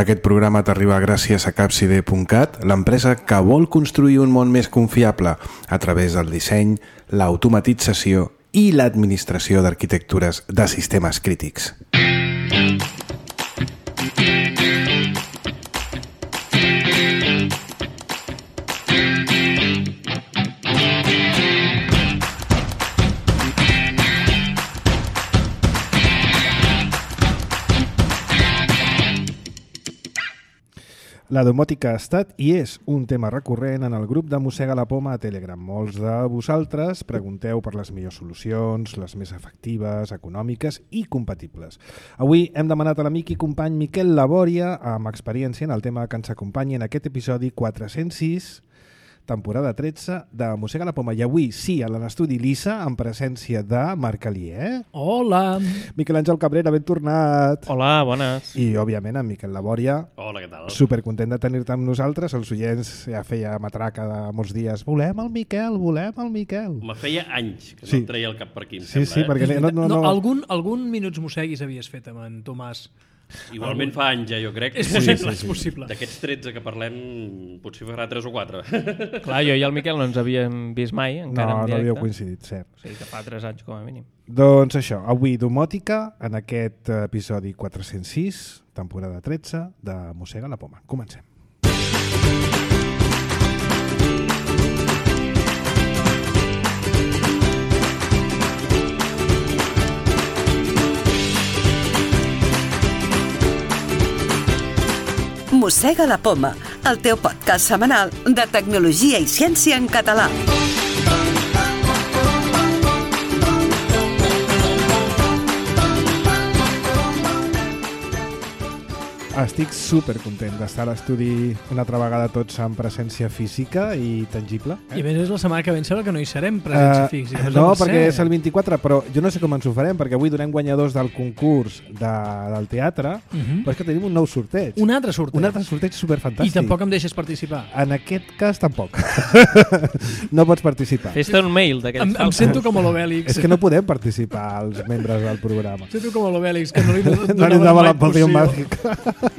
Aquest programa t'arriba gràcies a Capside.cat, l'empresa que vol construir un món més confiable a través del disseny, l'automatització i l'administració d'arquitectures de sistemes crítics. La domòtica ha estat i és un tema recurrent en el grup de Mossega la Poma a Telegram. Molts de vosaltres pregunteu per les millors solucions, les més efectives, econòmiques i compatibles. Avui hem demanat a l'amic i company Miquel Labòria, amb experiència en el tema que ens acompanyi en aquest episodi 406, temporada 13 de Mossega la Poma. I avui sí, a l'estudi Lisa, en presència de Marc Alier. Hola! Miquel Àngel Cabrera, ben tornat. Hola, bones. I, òbviament, en Miquel Labòria. Hola, què tal? Supercontent de tenir-te amb nosaltres. Els oients ja feia matraca de molts dies. Volem el Miquel, volem el Miquel. Me feia anys que Sí. no treia el cap per aquí, em Sí, sembla. sí, perquè no. Algun Minuts Mosseguis havies fet amb en Tomàs. Igualment fa anys, ja, jo crec. És possible, és possible. D'aquests 13 que parlem, potser farà 3 o 4. Clar, jo i el Miquel no ens havíem vist mai, encara en No directe. havíeu coincidit, cert. O sigui que fa 3 anys com a mínim. Doncs això, avui domòtica, en aquest episodi 406, temporada 13, de Mossega la Poma. Comencem. Mossega la Poma, el teu podcast setmanal de tecnologia i ciència en català. Estic supercontent d'estar a l'estudi una altra vegada tots en presència física i tangible. I a més és la setmana que ve, em sembla que no hi serem presència física. No, perquè és el 24, però jo no sé com ens ho farem, perquè avui donem guanyadors del concurs del teatre, però és que tenim un nou sorteig. Un altre sorteig. Un altre sorteig superfantàstic. I tampoc em deixes participar. En aquest cas, tampoc. No pots participar. Fes-te un mail d'aquests Em sento com a l'Obèlix. És que no podem participar els membres del programa. Em sento com a l'Obèlix, que no li No li donava la poció màgica.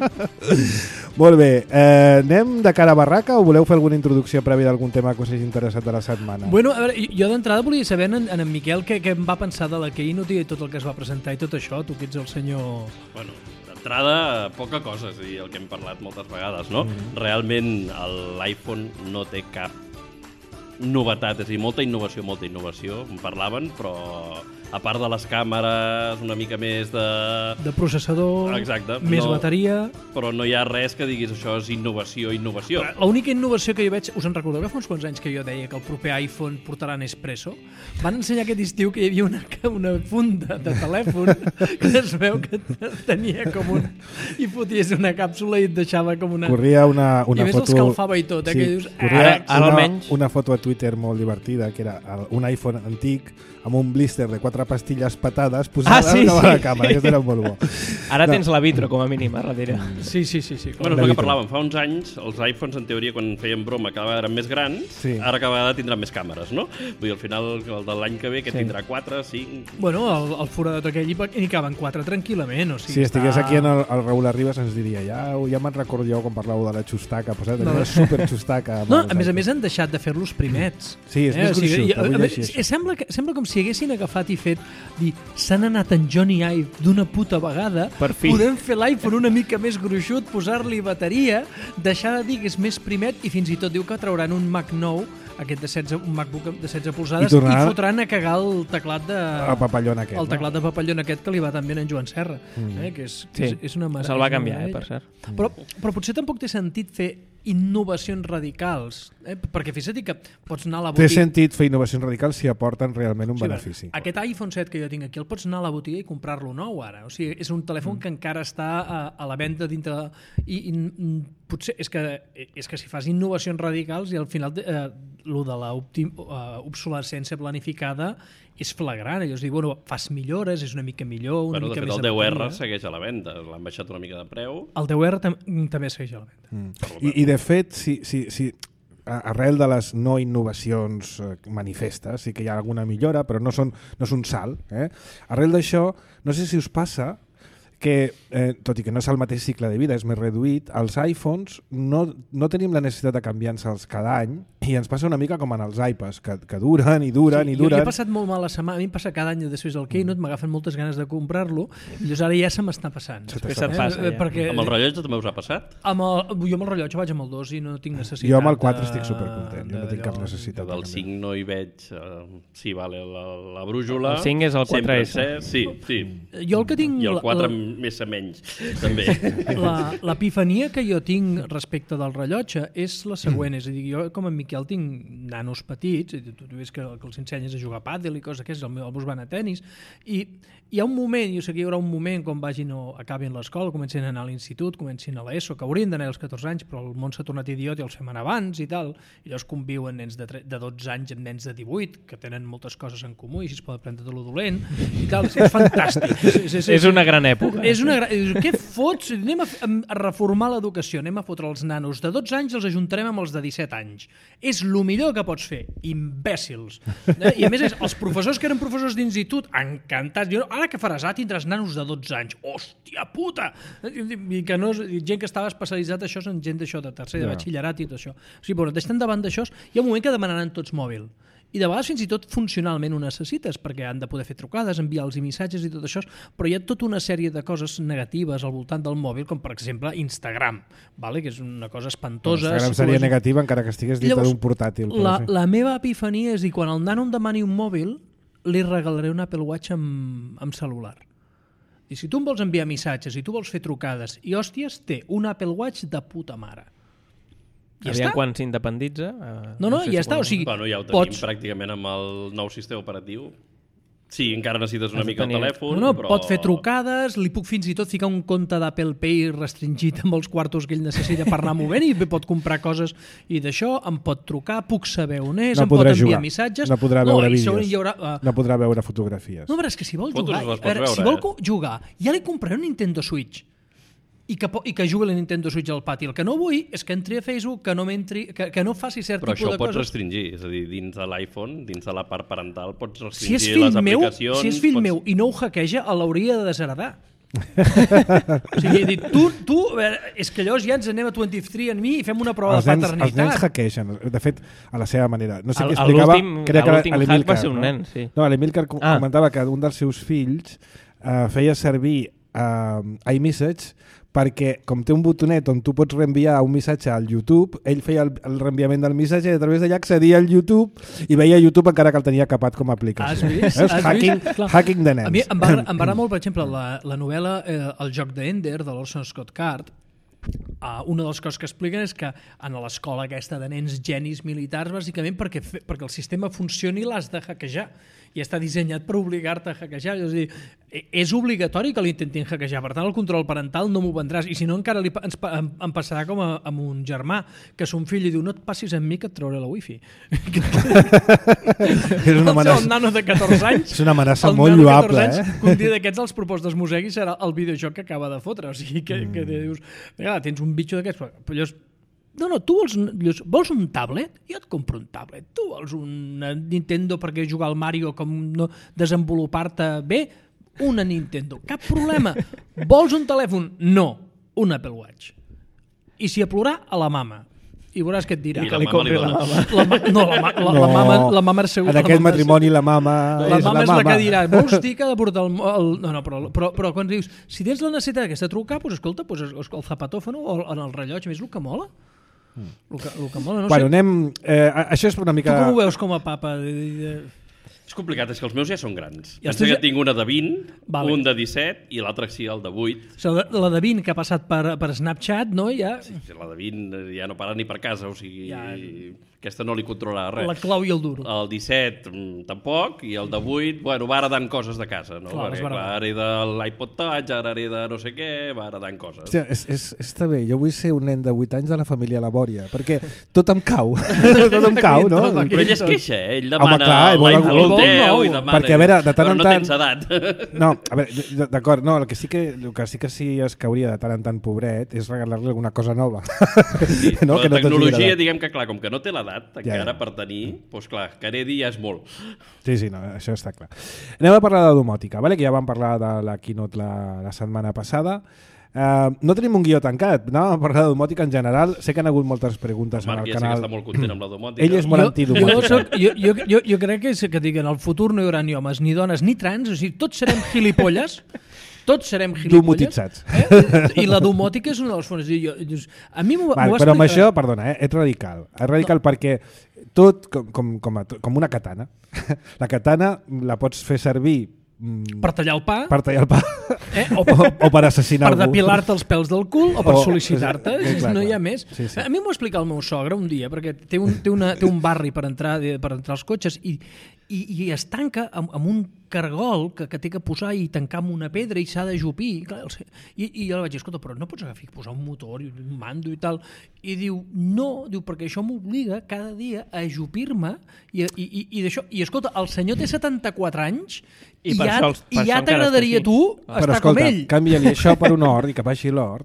Molt bé, anem de cara a barraca o voleu fer alguna introducció prèvia d'algun tema que us hagi interessat de la setmana? Bueno, a veure, jo d'entrada volia saber en Miquel què em va pensar de la Keynote i tot el que es va presentar i tot això, tu que ets el senyor... Bueno, d'entrada, poca cosa, és a dir, el que hem parlat moltes vegades, no? Realment l'iPhone no té cap novetat, és a dir, molta innovació, en parlaven, però a part de les càmeres, una mica més De processador, Exacte, més bateria... Però no hi ha res que diguis això és innovació. L'única innovació que jo veig... Us en recordeu que fa uns quants anys que jo deia que el proper iPhone portarà Nespresso? Van ensenyar aquest estiu que hi havia una funda de telèfon que es veu que tenia com un... i foties una càpsula i et deixava com una... Corria una foto... I a més foto... l'escalfava i tot, sí, que dius... Corria ara almenys... una foto a Twitter molt divertida, que era un iPhone antic amb un blister de 4 pastilles patades posades davant la càmera. Aquest era molt bo. Ara tens la vitro, com a mínim, a darrere. Sí. Bueno, és el que parlàvem. Fa uns anys, els iPhones, en teoria, quan feien broma, cada vegada eren més grans, ara cada vegada tindran més càmeres, no? Vull dir, al final, el de l'any que ve, que tindrà 4, 5... Bueno, el foradat aquell n'hi caben 4 tranquil·lament. O sigui, si estigués aquí en el Raül Arribas ens diria ja me'n recordo jo quan parlàveu de la xustaca, una super xustaca. No, a més han deixat de fer-los primets. Sí, és més gruixut. Sembla com si haguessin agafat i fet s'han anat en Johnny Ive d'una puta vegada, podem fer l'iPhone una mica més gruixut, posar-li bateria, deixar de dir que és més primet i fins i tot diu que trauran un Mac nou, un MacBook de 16 polzades i fotran a cagar el teclat de... El papallon aquest. El teclat de papallon aquest que li va tan bé en Joan Serra. Que és una meravella. Se'l va canviar, per cert. Però potser tampoc té sentit fer innovacions radicals, perquè fixa't que pots anar a la botiga... Té sentit fer innovacions radicals si aporten realment un benefici. Aquest iPhone 7 que jo tinc aquí el pots anar a la botiga i comprar-lo nou ara, o sigui, és un telèfon que encara està a la venda dintre i potser és que si fas innovacions radicals i al final lo de l'obsolescència planificada és flagrant. Llavors dic, bueno, fas millores, és una mica millor, una mica més... De fet, el 10R segueix a la venda, l'han baixat una mica de preu. El 10R també segueix a la venda. I de fet, si arrel de les no innovacions manifestes, sí que hi ha alguna millora, però no és un salt. Arrel d'això, no sé si us passa que, tot i que no és el mateix cicle de vida, és més reduït, els iPhones no tenim la necessitat de canviar-se'ls cada any i ens passa una mica com en els iPads, que duren i duren i duren. Jo he passat molt mal la setmana, a mi em passa cada any després del Keynote, m'agafen moltes ganes de comprar-lo, i llavors ara ja se m'està passant. Després se't passa, ja. Perquè, Amb el rellotge també us ha passat? jo amb el rellotge vaig amb el 2 i no tinc necessitat. Jo amb el 4 estic supercontent, jo no tinc cap necessitat. Del 5 no hi veig... sí, vale, la brújula... El 5 és el 4S. Sí. Jo el que tinc... I el 4 més a menys, també. L'epifania que jo tinc respecte del rellotge és la següent, és a dir, jo com en Miquel tinc nanos petits, i tu ves que els ensenyes a jugar a pàdel i coses d'aquestes, el meus van a tennis, i hi ha un moment, jo sé que hi haurà un moment quan vagin o acabin l'escola, comencin a anar a l'institut, comencin a l'ESO, que haurien d'anar als 14 anys, però el món s'ha tornat idiot i els fem anar abans i tal, i llavors conviuen nens de 12 anys amb nens de 18, que tenen moltes coses en comú i així es poden prendre tot lo dolent, i tal, és fantàstic. És una gran època. Què fots? Anem a reformar l'educació, anem a fotre els nanos de 12 anys i els ajuntarem amb els de 17 anys. És el millor que pots fer, imbècils. I a més, els professors que eren professors d'institut, encantats. Ara què faràs? Tindràs nanos de 12 anys. Hòstia puta! I que no, gent que estava especialitzat això en gent d'això, de tercer, de batxillerat i tot això. O sigui, bueno, estan davant d'això, hi ha un moment que demanaran tots mòbil. I de vegades fins i tot funcionalment ho necessites, perquè han de poder fer trucades, enviar-los missatges i tot això, però hi ha tota una sèrie de coses negatives al voltant del mòbil, com per exemple Instagram, que és una cosa espantosa. Instagram seria negativa encara que estigués dintre d'un portàtil. La meva epifania és dir, quan el nano em demani un mòbil, li regalaré un Apple Watch amb celular. I si tu em vols enviar missatges i tu vols fer trucades i hòsties, té un Apple Watch de puta mare. Aviam quan s'independitza. No, ja està. O sigui, bueno, ja ho tenim pràcticament amb el nou sistema operatiu. Sí, encara necessites una mica el telèfon, però... Pot fer trucades, li puc fins i tot ficar un compte d'Apple Pay restringit amb els quartos que ell necessita per anar movent i pot comprar coses i d'això, em pot trucar, puc saber on és, em pot enviar missatges... No podrà veure vídeos, no podrà veure fotografies. No, però és que si vol jugar, ja li compraré un Nintendo Switch i que jugui la Nintendo Switch al pati. El que no vull és que entri a Facebook, que no faci cert tipus de coses. Però això pots restringir, és a dir, dins de l'iPhone, dins de la part parental, pots restringir les aplicacions... Si és fill meu i no ho hackeja, l'hauria de desheredar. O sigui, he dit, tu, és que llavors ja ens anem a 23andMe i fem una prova de paternitat. Els nens hackegen, de fet, a la seva manera. No sé què explicava... L'últim hack va ser un nen, sí. No, l'Emilcar comentava que un dels seus fills feia servir iMessage perquè com té un botonet on tu pots reenviar un missatge al YouTube, ell feia el reenviament del missatge i a través d'allà accedia al YouTube i veia YouTube encara que el tenia capat com a aplicació. Has vist? Hacking de nens. A mi em va agradar molt, per exemple, la novel·la El joc d'Ender, de l'Orson Scott Card. Una de les coses que expliquen és que en l'escola aquesta de nens genis militars, bàsicament perquè el sistema funcioni l'has de hackejar i està dissenyat per obligar-te a hackejar. És a dir, és obligatori que l'intentin hackejar, per tant el control parental no m'ho vendràs, i si no encara em passarà com amb un germà que son fill i diu, no et passis amb mi que et trauré la wifi. És una amenaça. El nano de 14 anys, és una amenaça molt lloable, un dia d'aquests els propos d'esmosegui serà el videojoc que acaba de fotre, o sigui que dius, tens un bitxo d'aquests, però llavors tu vols un tablet? Jo et compro un tablet. Tu vols un Nintendo perquè jugar al Mario com no desenvolupar-te bé? Una Nintendo. Cap problema. Vols un telèfon? No. Un Apple Watch. I si a plorar, a la mama. I veuràs què et dirà. I la mama li dona. La mama és segur. En aquest matrimoni la mama és la mama. És la que dirà, vols dir que ha de portar el... No, però quan dius, si tens la necessitat d'aquesta trucar, doncs escolta, el zapatòfono o en el rellotge, més el que mola. El que mola, no sé. Bueno, això és una mica... Tu com ho veus com a papa? És complicat, és que els meus ja són grans. Penso que tinc una de 20, un de 17 i l'altre sí, el de 8. La de 20 que ha passat per Snapchat, no? Sí, la de 20 ja no para ni per casa, o sigui... Aquesta no li controla res. La clau i el duro. El 17 tampoc, i el de 8, bueno, va heredant coses de casa, no? Ara hereda l'iPod Touch, ara hereda no sé què, va heredant coses. Hòstia, està bé, jo vull ser un nen de 8 anys de la família Labòria, perquè tot em cau. Tot em cau, no? Però ell es queixa, ell demana l'iPhone nou. Perquè, a veure, de tant però en no tant... tens edat. No, a veure, d'acord, no, el que sí que sí es cauria de tant en tant, pobret, és regalar-li alguna cosa nova. Sí, no? però Que no la tecnologia, t'hagi agradat. diguem que, clar, com que no té l'edat encara per tenir, doncs clar, que heredi ja és molt. Sí, no, això està clar. Anem a parlar de domòtica, vale? Que ja vam parlar de la keynote la setmana passada. No tenim un guió tancat, anàvem a parlar de domòtica en general. Sé que han hagut moltes preguntes El Marc en el ja sé que canal. està molt content amb la domòtica. Ell és molt antidomòtica. Jo crec que dic, en el futur no hi haurà ni homes, ni dones, ni trans, o sigui, tots serem gilipolles. Tots serem gilipolles. Domotitzats. I la domòtica és una de les fonts. A mi m'ho va Però amb explicar. això, perdona, ets radical. És radical perquè tot com una katana. La katana la pots fer servir Per tallar el pa, per tallar el pa o per assassinar per algú. depilar-te els pèls del cul o per sol·licitar-te, clar, no hi ha clar. més. Sí. A mi m'ho va explicar el meu sogre un dia, perquè té un barri per entrar als cotxes i es tanca amb un cargol que té que posar i tancar amb una pedra i s'ha d'ajupir. I jo li vaig dir, escolta, però no pots agafar posar un motor i un mando i tal. I diu, no, perquè això m'obliga cada dia a ajupir-me i d'això. I escolta, el senyor té 74 anys i ja t'agradaria tu estar com ell. Canvia-li això per un hort i que baixi l'hort.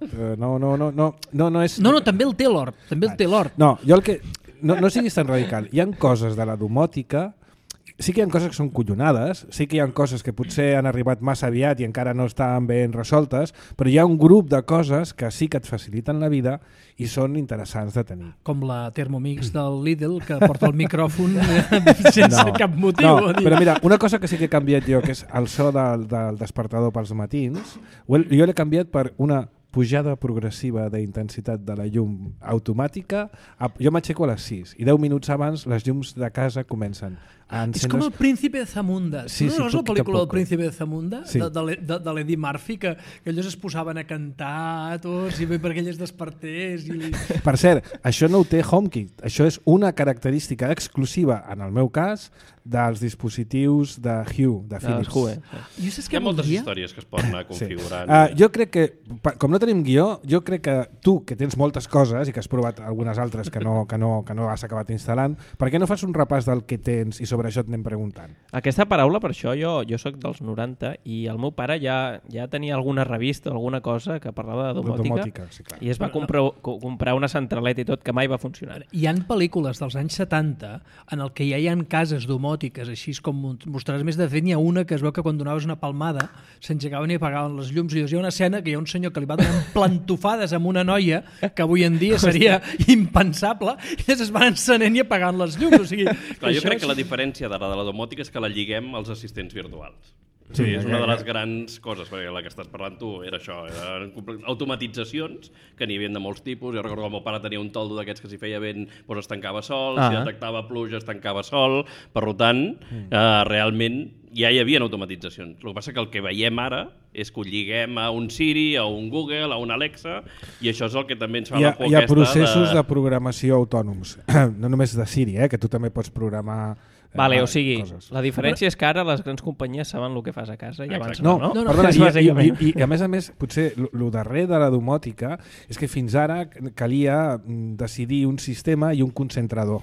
No és... No, també el té l'hort. També el té l'hort. No, jo el que... No siguis tan radical. Hi ha coses de la domòtica... Sí que hi ha coses que són collonades, sí que hi ha coses que potser han arribat massa aviat i encara no estan ben resoltes, però hi ha un grup de coses que sí que et faciliten la vida i són interessants de tenir. Com la Thermomix del Lidl, que porta el micròfon sense cap motiu. No, però mira, una cosa que sí que he canviat jo, que és el so del despertador pels matins, jo l'he canviat per una pujada progressiva d'intensitat de la llum automàtica. Jo m'aixeco a les 6 i 10 minuts abans les llums de casa comencen a encendre's. És com el Príncipe de Zamunda. Sí, no és la pel·lícula del Príncipe de Zamunda? Sí. De l'Eddie Murphy, que ells es posaven a cantar tots i perquè ell es despertés. Per cert, això no ho té HomeKit. Això és una característica exclusiva, en el meu cas, dels dispositius de Hue, de Philips. Jo saps Hi ha moltes voldria? històries que es poden anar configurant. Jo crec que, com no tenim guió, jo crec que tu, que tens moltes coses i que has provat algunes altres que no has acabat instal·lant, per què no fas un repàs del que tens i sobre això et anem preguntant? Aquesta paraula, per això, jo soc dels 90 i el meu pare ja tenia alguna revista o alguna cosa que parlava de domòtica, sí, clar. i es va comprar una centraleta i tot que mai va funcionar. Hi ha pel·lícules dels anys 70 en el que ja hi ha cases domòtiques, així com mostraràs més. De fet, n'hi ha una que es veu que quan donaves una palmada s'engegaven i apagaven les llums, i hi ha una escena que hi ha un senyor que li va donar plantofades amb una noia que avui en dia seria impensable, i elles es van encenent i apagant les llums. O sigui, Clar, jo crec que la diferència de la domòtica és que la lliguem als assistents virtuals. Sí, és una de les grans coses, perquè la que estàs parlant tu era això, eren automatitzacions que n'hi havia de molts tipus. Jo recordo que el meu pare tenia un toldo d'aquests que si feia vent doncs es tancava sol, si detectava pluja es tancava sol, per tant, realment ja hi havia automatitzacions. El que passa que el que veiem ara és que ho lliguem a un Siri, a un Google, a un Alexa, i això és el que també ens fa la por. Hi ha processos de programació autònoms, no només de Siri, que tu també pots programar o sigui, coses. La diferència és que ara les grans companyies saben el que fas a casa i abans no. Perdona, i a més, potser el darrer de la domòtica és que fins ara calia decidir un sistema i un concentrador,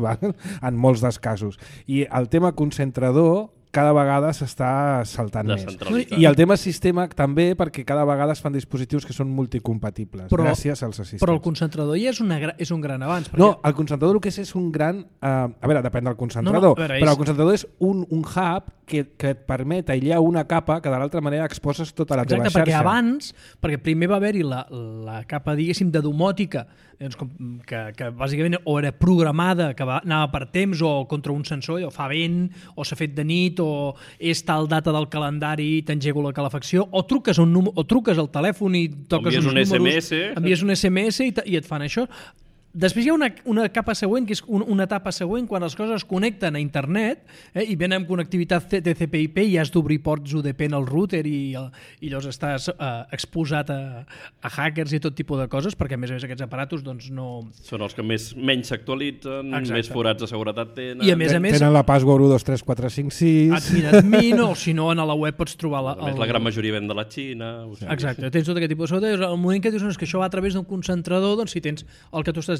en molts dels casos. I el tema concentrador cada vegada s'està saltant més. I el tema sistema també, perquè cada vegada es fan dispositius que són multicompatibles, gràcies als assistents. Però el concentrador ja és un gran avanç. Perquè... No, el concentrador el que és un gran... a veure, depèn del concentrador, però el concentrador és un hub que et permet aïllar una capa que de l'altra manera exposes tota la teva xarxa. Perquè abans, perquè primer va haver-hi la capa, diguéssim, de domòtica, doncs, que bàsicament o era programada, que anava per temps o contra un sensor, o fa vent, o s'ha fet de nit, o és tal data del calendari i t'engego la calefacció, o truques al telèfon i toques uns números, envies un SMS i et fan això. Després hi ha una capa següent, que és una etapa següent, quan les coses es connecten a internet i venen amb connectivitat TCP/IP i has d'obrir ports UDP en el router i llavors estàs exposat a hackers i tot tipus de coses, perquè a més aquests aparatos doncs, no... Són els que menys s'actualitzen, més forats de seguretat tenen... I a més, tenen la password 1, 2, 3, 4, 5, 6... Admin, o si no, a la web pots trobar... la gran majoria ven de la Xina... Exacte, tens tot aquest tipus de seguretat. El moment que dius que això va a través d'un concentrador, doncs si tens el que tu estàs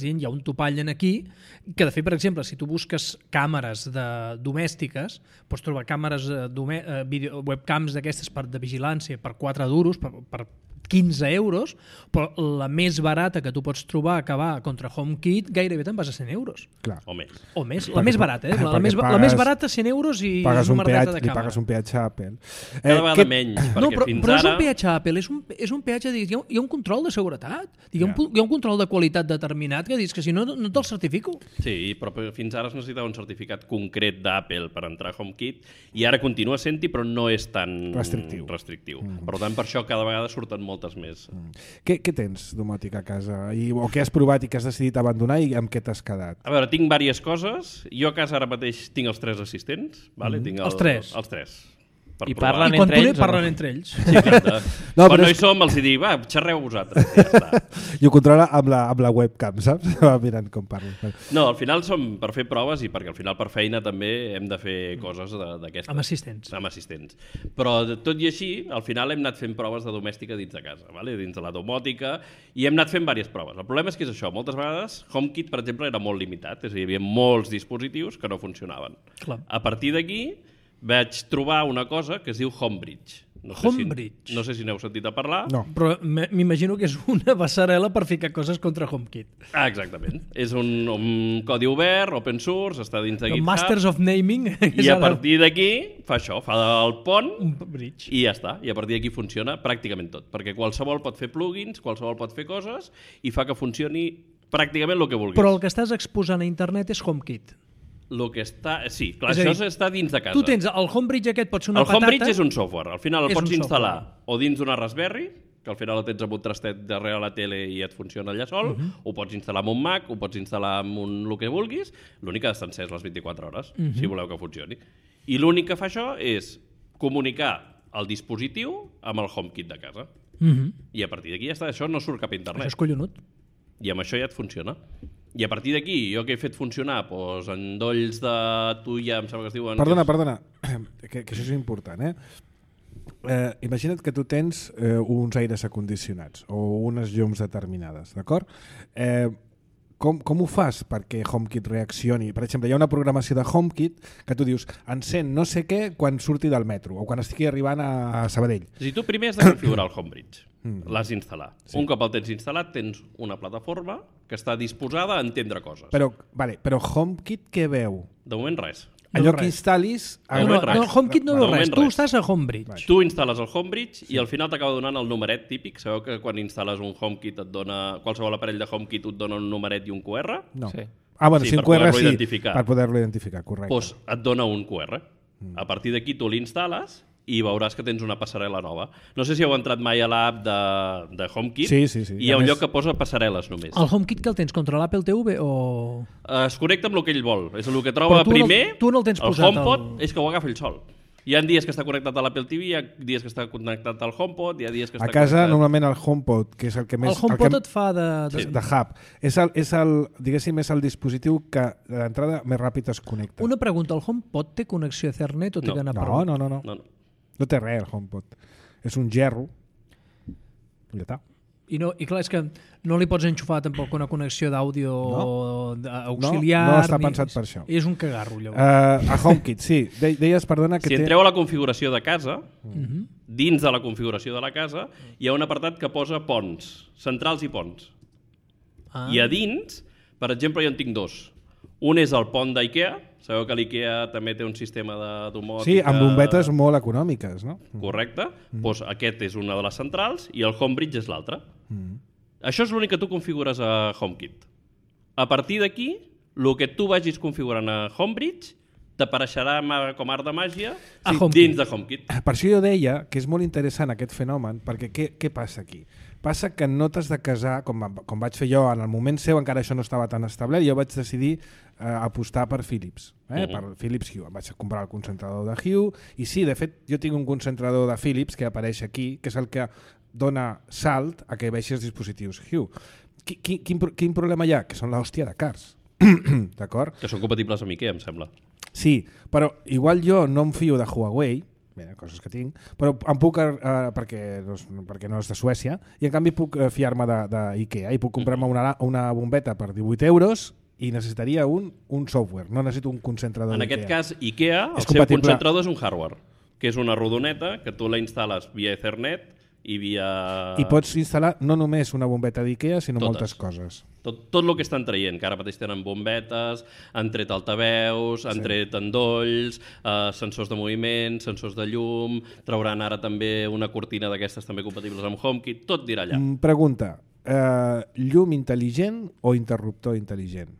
estàs dient, hi ha un topall en aquí, que de fet, per exemple, si tu busques càmeres domèstiques, pots trobar càmeres webcams d'aquestes de vigilància per 4 duros, per 15 euros, però la més barata que tu pots trobar que va contra HomeKit gairebé te'n vas a 100 euros. Clar. O més. O més. La més barata, la més barata 100 euros i pagues un número de li càmera. pagues un peatge a Apple. Cada vegada menys, perquè fins però ara... és un peatge a Apple, és un peatge, hi ha un control de seguretat, hi ha un control de qualitat determinat que dius que si no te'l certifico. Sí, però fins ara es necessitava un certificat concret d'Apple per entrar a HomeKit i ara continua sent-hi, però no és tan restrictiu. Per tant, per això cada vegada surten moltes més. Què tens domòtica a casa? O què has provat i que has decidit abandonar i amb què t'has quedat? A veure, tinc diverses coses. Jo a casa ara mateix tinc els 3 assistents. Vale? Tinc Els 3? Els 3. I parlen I quan entre ells? parlen entre ells. Sí, exacte. Quan no hi som, els dic, va, xerreu vosaltres. Ja està. I ho controla amb la webcam, saps? Va mirant com parlen. No, al final som per fer proves i perquè al final per feina també hem de fer coses d'aquestes. Amb assistents. Amb assistents. Però tot i així, al final hem anat fent proves de domèstica dins de casa, vale? Dins de la domòtica, i hem anat fent diverses proves. El problema és que és això, moltes vegades HomeKit, per exemple, era molt limitat, és a dir, hi havia molts dispositius que no funcionaven. Clar. A partir d'aquí vaig trobar una cosa que es diu Homebridge. Homebridge? No sé si n'heu sentit a parlar. No. Però m'imagino que és una passarel·la per ficar coses contra HomeKit. Ah, exactament. És un codi obert, open source, està dins de GitHub. Masters of Naming. I a partir d'aquí fa això, fa el pont un bridge. I ja està. I a partir d'aquí funciona pràcticament tot. Perquè qualsevol pot fer plugins, qualsevol pot fer coses i fa que funcioni pràcticament el que vulguis. Però el que estàs exposant a internet és HomeKit. Sí, clar, dir, això està dins de casa. Tu tens el Homebridge aquest, pot ser una patata... El Homebridge és un software. Al final el pots instal·lar o dins d'una Raspberry, que al final el tens amb un trastet darrere la tele i et funciona allà sol, ho pots instal·lar amb un Mac, ho pots instal·lar amb el que vulguis, l'únic que ha d'estar encès les 24 hores, si voleu que funcioni. I l'únic que fa això és comunicar el dispositiu amb el HomeKit de casa. I a partir d'aquí ja està, això no surt cap a internet. Això és collonut. I amb això ja et funciona. I a partir d'aquí, jo que he fet funcionar doncs, endolls de tuia, em sembla que es diuen... Perdona, que això és important, imagina't que tu tens uns aires acondicionats o unes llums determinades, d'acord? Com ho fas perquè HomeKit reaccioni? Per exemple, hi ha una programació de HomeKit que tu dius encén no sé què quan surti del metro o quan estigui arribant a Sabadell. Si tu primer has de configurar el Homebridge, l'has d'instal·lar. Sí. Un cop el tens instal·lat, tens una plataforma que està disposada a entendre coses. Però HomeKit què veu? De moment res. Allò que instal·lis... No, HomeKit no veu res, tu estàs a Homebridge. Tu instal·les el Homebridge i al final t'acaba donant el numeret típic. Sabeu que quan instal·les un HomeKit et dona... Qualsevol aparell de HomeKit et dona un numeret i un QR? No. Sí. Bueno, sí, un QR sí, identificar. Per poder-lo identificar, correcte. Doncs et dona un QR. A partir d'aquí tu l'instal·les i veuràs que tens una passarel·la nova. No sé si heu entrat mai a l'app de HomeKit. Sí. I hi ha un lloc que posa passarel·les només. El HomeKit que el tens contra l'Apple TV o...? Es connecta amb el que ell vol. És el que troba primer. Tu no el tens posat. El HomePod és que ho agafa ell sol. Hi ha dies que està connectat a l'Apple TV, hi ha dies que està connectat al HomePod, hi ha dies que està a casa, connectat... normalment el HomePod, que és el que més... El HomePod et fa de hub. És el, diguéssim, és el dispositiu que d'entrada més ràpid es connecta. Una pregunta, el HomePod té connexió Ethernet o té que anar per... No. No té res, el HomePod. És un gerro. I ja està. I clar, és que no li pots enxufar tampoc una connexió d'àudio auxiliar. No està pensat per això. És un cagarro, llavors. A HomeKit, sí. Deies, perdona, que si entreu a la configuració de casa, dins de la configuració de la casa, hi ha un apartat que posa ponts, centrals i ponts. I a dins, per exemple, jo en tinc dos. Un és el pont d'IKEA. Sabeu que l'IKEA també té un sistema de domòtica... Sí, amb bombetes molt econòmiques, no? Correcte. Doncs aquest és una de les centrals i el Homebridge és l'altra. Això és l'únic que tu configures a HomeKit. A partir d'aquí, el que tu vagis configurant a Homebridge t'apareixerà com art de màgia dins de HomeKit. Per això jo deia que és molt interessant aquest fenomen, perquè què passa aquí? Passa que no t'has de casar, com vaig fer jo en el moment seu, encara això no estava tan establert, jo vaig decidir apostar per Philips, per Philips Hue. Em vaig comprar el concentrador de Hue, i sí, de fet, jo tinc un concentrador de Philips que apareix aquí, que és el que dona salt a que vegi els dispositius Hue. Quin problema hi ha? Que són l'hòstia de cars. D'acord? Que són compatibles amb IKEA, em sembla. Sí, però igual jo no em fio de Huawei, Bé, coses que tinc, però em puc, perquè no és de Suècia, i en canvi puc fiar-me d'IKEA i puc comprar-me una bombeta per 18 euros i necessitaria un software, no necessito un concentrador En d'IKEA. aquest cas, IKEA, el seu compatible. concentrador és un hardware, que és una rodoneta que tu la instal·les via Ethernet i via... I pots instal·lar no només una bombeta d'IKEA, sinó moltes coses. Tot el que estan traient, que ara mateix tenen bombetes, han tret altaveus, han tret endolls, sensors de moviment, sensors de llum, trauran ara també una cortina d'aquestes també compatibles amb HomeKit, tot dirà allà. Pregunta, llum intel·ligent o interruptor intel·ligent?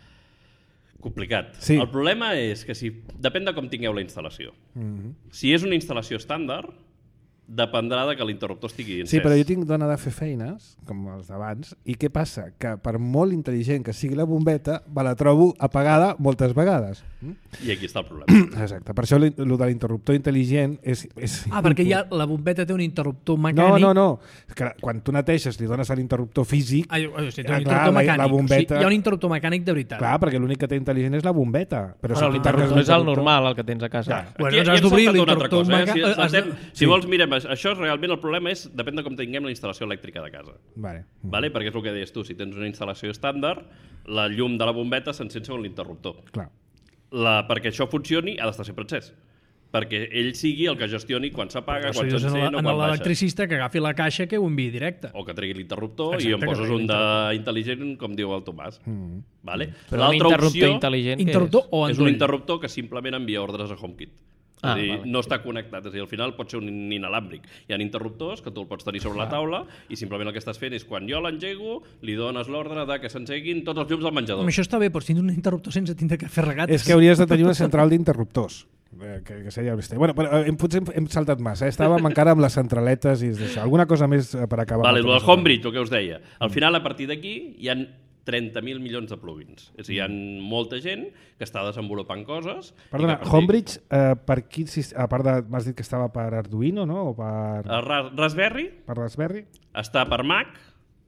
Complicat. Sí. El problema és que depèn de com tingueu la instal·lació. Si és una instal·lació estàndard, dependrà de que l'interruptor estigui encès. Sí, però jo tinc dona de fer feines, com els d'abans, i què passa? Que per molt intel·ligent que sigui la bombeta, me la trobo apagada moltes vegades. I aquí està el problema. Exacte, per això el de l'interruptor intel·ligent és... perquè ja la bombeta té un interruptor mecànic. No. Que quan tu neteges li dones a l'interruptor físic... Té un interruptor mecànic. La bombeta... O sigui, hi ha un interruptor mecànic de veritat. Clar, perquè l'únic que té intel·ligent és la bombeta. Però l'interruptor és el normal, el que tens a casa. Bueno, doncs has d'obrir l'interruptor mecànic. Si vols, mirem, això realment el problema és depèn de com tinguem la instal·lació elèctrica de casa. Vale. Perquè és el que deies tu, si tens una instal·lació estàndard, la llum de la bombeta s'encén segons l'interruptor. Clar. Perquè això funcioni ha d'estar sempre encès. Perquè ell sigui el que gestioni quan s'apaga, quan s'encén o quan baixa. L'electricista que agafi la caixa que ho enviï directe. O que tregui l'interruptor i em poses un d'intel·ligent, com diu el Tomàs. Però un interruptor intel·ligent és un interruptor que simplement envia ordres a HomeKit. És a dir, no està connectat, és a dir, al final pot ser un inalàmbric. Hi ha interruptors que tu el pots tenir sobre la taula i simplement el que estàs fent és quan jo l'engego, li dones l'ordre de que s'engeguin tots els llums del menjador. Això està bé, pots tindre un interruptor sense tindre que fer regates. És que hauries de tenir una central d'interruptors. Que seria el bestiar. Bueno, però potser hem saltat massa. Estàvem encara amb les centraletes i d'això. Alguna cosa més per acabar? Vale, el Homebridge, el que us deia. Al final, a partir d'aquí, hi ha 30.000 milions de plugins. És a dir, hi ha molta gent que està desenvolupant coses. Perdona, Homebridge, per quin sistema? A part de, m'has dit que estava per Arduino, no? O per... Raspberry. Per Raspberry. Està per Mac.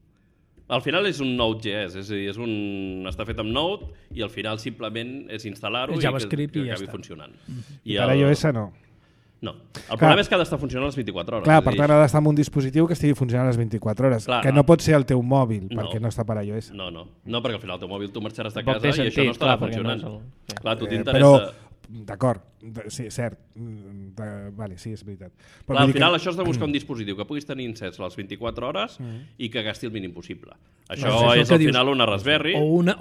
Al final és un Node.js, és a dir, està fet amb Node i al final simplement és instal·lar-ho i que acabi funcionant. I per iOS no. No. El problema és que ha d'estar funcionant les 24 hores. Clar, per tant ha d'estar en un dispositiu que estigui funcionant les 24 hores, que no pot ser el teu mòbil, perquè no està per iOS. No, perquè al final el teu mòbil tu marxaràs de casa i això no estarà funcionant. Clar, tu t'interessa... Però, d'acord, sí, cert. Vale, sí, és veritat. Clar, al final això has de buscar un dispositiu que puguis tenir encès les 24 hores i que gasti el mínim possible. Això és al final una Raspberry. O un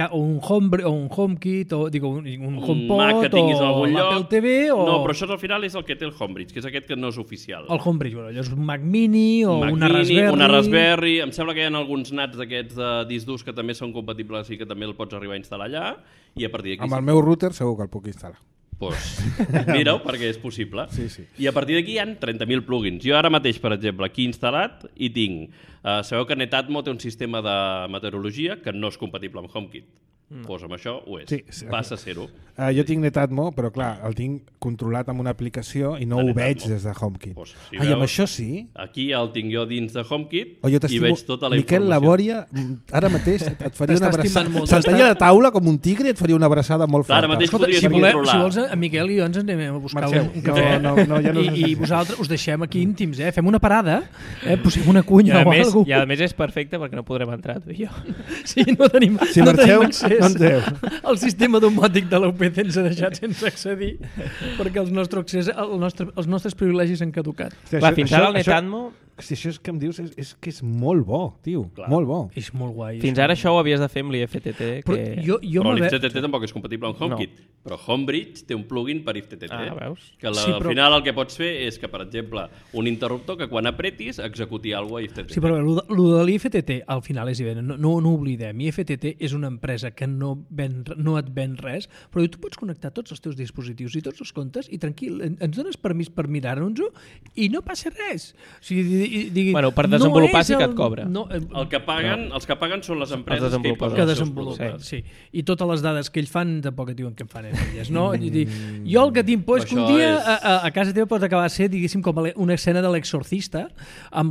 HomeKit, o un HomePod, Mac que tinguis a algun lloc. Apple TV... No, però això al final és el que té el Homebridge, que és aquest que no és oficial. El Homebridge, allò és un Mac Mini o una Raspberry. Una Raspberry. Em sembla que hi ha alguns nats d'aquests de disc durs que també són compatibles i que també el pots arribar a instal·lar allà. I a partir d'aquí... Amb el meu router segur que el puc instal·lar. Pues, mira-ho, perquè és possible. Sí. I a partir d'aquí hi ha 30.000 plugins. Jo ara mateix, per exemple, aquí instal·lat i tinc... sabeu que Netatmo té un sistema de meteorologia que no és compatible amb HomeKit. Doncs amb això ho és. Sí. Passa a ser-ho. Jo tinc Netatmo, però clar, el tinc controlat amb una aplicació i no ho veig des de HomeKit. Pues, i amb això sí? Aquí el tinc jo dins de HomeKit i veig tota la Miquel informació. Labòria, ara mateix et faria una abraçada. Saltaria a la taula com un tigre i et faria una abraçada molt forta. Ara mateix podries controlar. Si vols, en Miquel i jo ens anem a buscar un cafè. I vosaltres us deixem aquí íntims, fem una parada, posem una cunya o alguna cosa. I a més és perfecte perquè no podrem entrar, tu i jo. Sí, no tenim accés. No entreu. El sistema domòtic de l'UPC ens ha deixat sense accedir perquè els nostres privilegis han caducat. Clar, fins ara el Netatmo... Si això és que em dius és que és molt bo, tio. Clar. Molt bo. És molt guai. Fins ara això ho havies de fer amb l'IFTTT. Però l'IFTTT tampoc és compatible amb HomeKit. No. Però Homebridge té un plugin per IFTTT. Veus? Que al final el que pots fer és que, per exemple, un interruptor que quan apretis executi alguna cosa a IFTTT. Sí, però el de l'IFTTT al final és evident. No oblidem. IFTTT és una empresa que no et ven res, però tu pots connectar tots els teus dispositius i tots els comptes i tranquil, ens dones permís per mirar-nos-ho i no passa res. O sigui, bueno, per desenvolupar sí que et cobra. Els que paguen són les empreses que desenvolupen. Sí. I totes les dades que ells fan tampoc et diuen què en fan elles, no? Jo el que tinc por és que un dia a casa teva pot acabar ser, diguéssim, com una escena de l'exorcista amb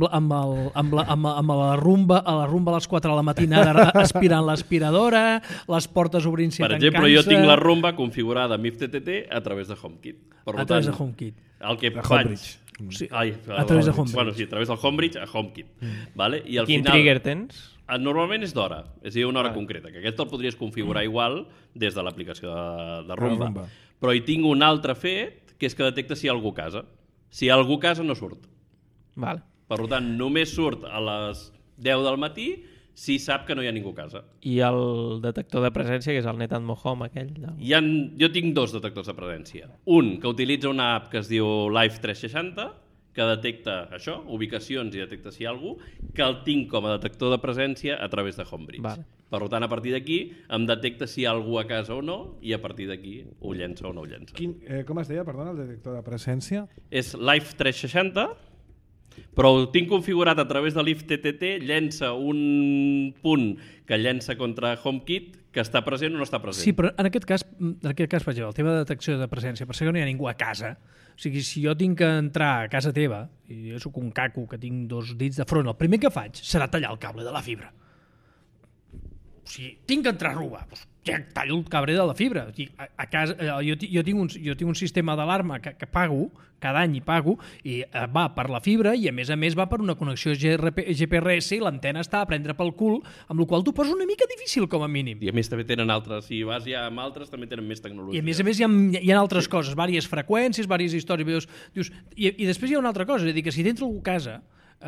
la rumba a les 4 de la matinada aspirant l'aspiradora, les portes obrint-se i tancant-se. Per exemple, jo tinc la rumba configurada amb IFTTT a través de HomeKit. A través de HomeKit. El que de faig... Homebridge. Sí, Ai, a través de Homebridge. Bueno, sí, a través del Homebridge a HomeKit. Vale? I al Quin final, trigger tens? normalment és d'hora, és a dir, una hora concreta, que aquest el podries configurar igual des de l'aplicació de Rumba. Rumba. Però hi tinc un altre fet, que és que detecta si hi ha algú a casa. Si hi ha algú a casa, no surt. Vale. Per tant, només surt a les 10 del matí si sap que no hi ha ningú a casa. I el detector de presència, que és el Netatmo Home aquell? Jo tinc 2 detectors de presència. Un que utilitza una app que es diu Live 360, que detecta això, ubicacions i detecta si hi ha algú, que el tinc com a detector de presència a través de Homebridge. Vale. Per tant, a partir d'aquí em detecta si hi ha algú a casa o no i a partir d'aquí ho llença o no ho llença. Com es deia, perdona, el detector de presència? És Live 360, però ho tinc configurat a través de l'IFTTT, llença un punt que llença contra HomeKit que està present o no està present. Sí, però en aquest cas, per exemple, el tema de detecció de presència, per ser que no hi ha ningú a casa, o sigui, si jo tinc que entrar a casa teva, i jo soc un caco que tinc 2 dits de front, el primer que faig serà tallar el cable de la fibra. O sigui, tinc que entrar a robar, doncs ja tallo el cable de la fibra. O sigui, a casa, jo tinc un sistema d'alarma que pago, cada any hi pago, i va per la fibra i a més va per una connexió GPRS i l'antena està a prendre pel cul, amb la qual t'ho posa una mica difícil com a mínim. I a més també tenen altres, si vas ja amb altres també tenen més tecnologia. I a més hi ha altres coses, diverses freqüències, diverses històries. I després hi ha una altra cosa, és a dir, que si tens algú a casa,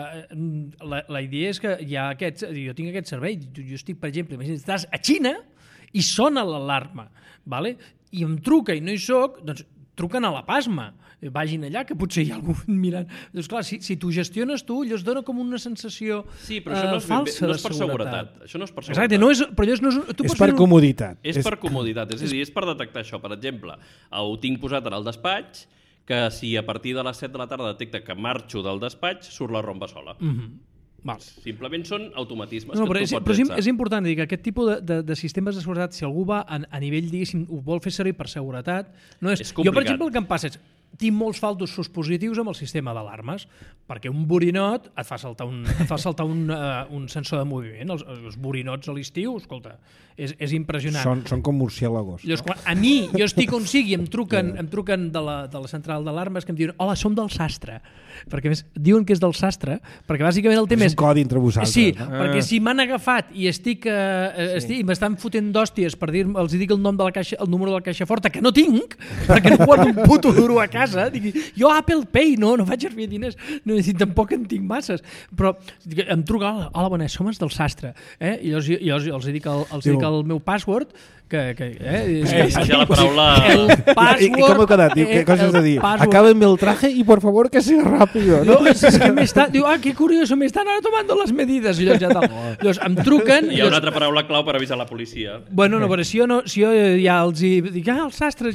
la idea és que hi ha jo tinc aquest servei, jo estic, per exemple, imagina't, estàs a Xina i sona l'alarma, vale? I em truca i no hi soc, doncs truquen a la Pasma, vagin allà, que potser hi ha algú mirant. Doncs clar, si tu gestiones tu, allò es dona com una sensació sí, però això falsa no és per seguretat. Això no és per seguretat. Exacte, però allò és per comoditat. És per comoditat, és a dir, és per detectar això. Per exemple, ho tinc posat en el despatx, que si a partir de les 7 de la tarda detecta que marxo del despatx, surt la romba sola. Val. Simplement són automatismes no, que tu pots llançar. És important dir que aquest tipus de sistemes de seguretat, si algú va a nivell, diguéssim, ho vol fer servir per seguretat, no és complicat. Jo, per exemple, el que em passa és tinc molts falsos positius amb el sistema d'alarmes, perquè un borinot et fa saltar un sensor de moviment. Els borinots a l'estiu, escolta, és impressionant. Són com murciélagos. Llavors, a mi, jo estic on sigui, em truquen de la central d'alarmes que em diuen hola, som del sastre. Perquè més, diuen que és del sastre, perquè bàsicament el tema és un codi entre vosaltres. Sí, no? perquè si m'han agafat i i m'estan fotent d'hòsties per dir, els dic el nom de la caixa, el número de la caixa forta, que no tinc, perquè no guardo un puto duro a casa, dic, jo Apple Pay, no faig servir diners, no, tampoc en tinc masses, però em truca, hola, bona, som els del sastre, i jo els dic el meu password, és la paraula... El password... I com heu quedat? Què coses de dir? Acábenme el traje y por favor que sea rápido. No, és que diu, qué curioso, me están ahora tomando las medidas. I llavors em truquen... Hi ha una altra paraula clau per avisar la policia. Bueno, no, però si jo ja els dic, els sastres,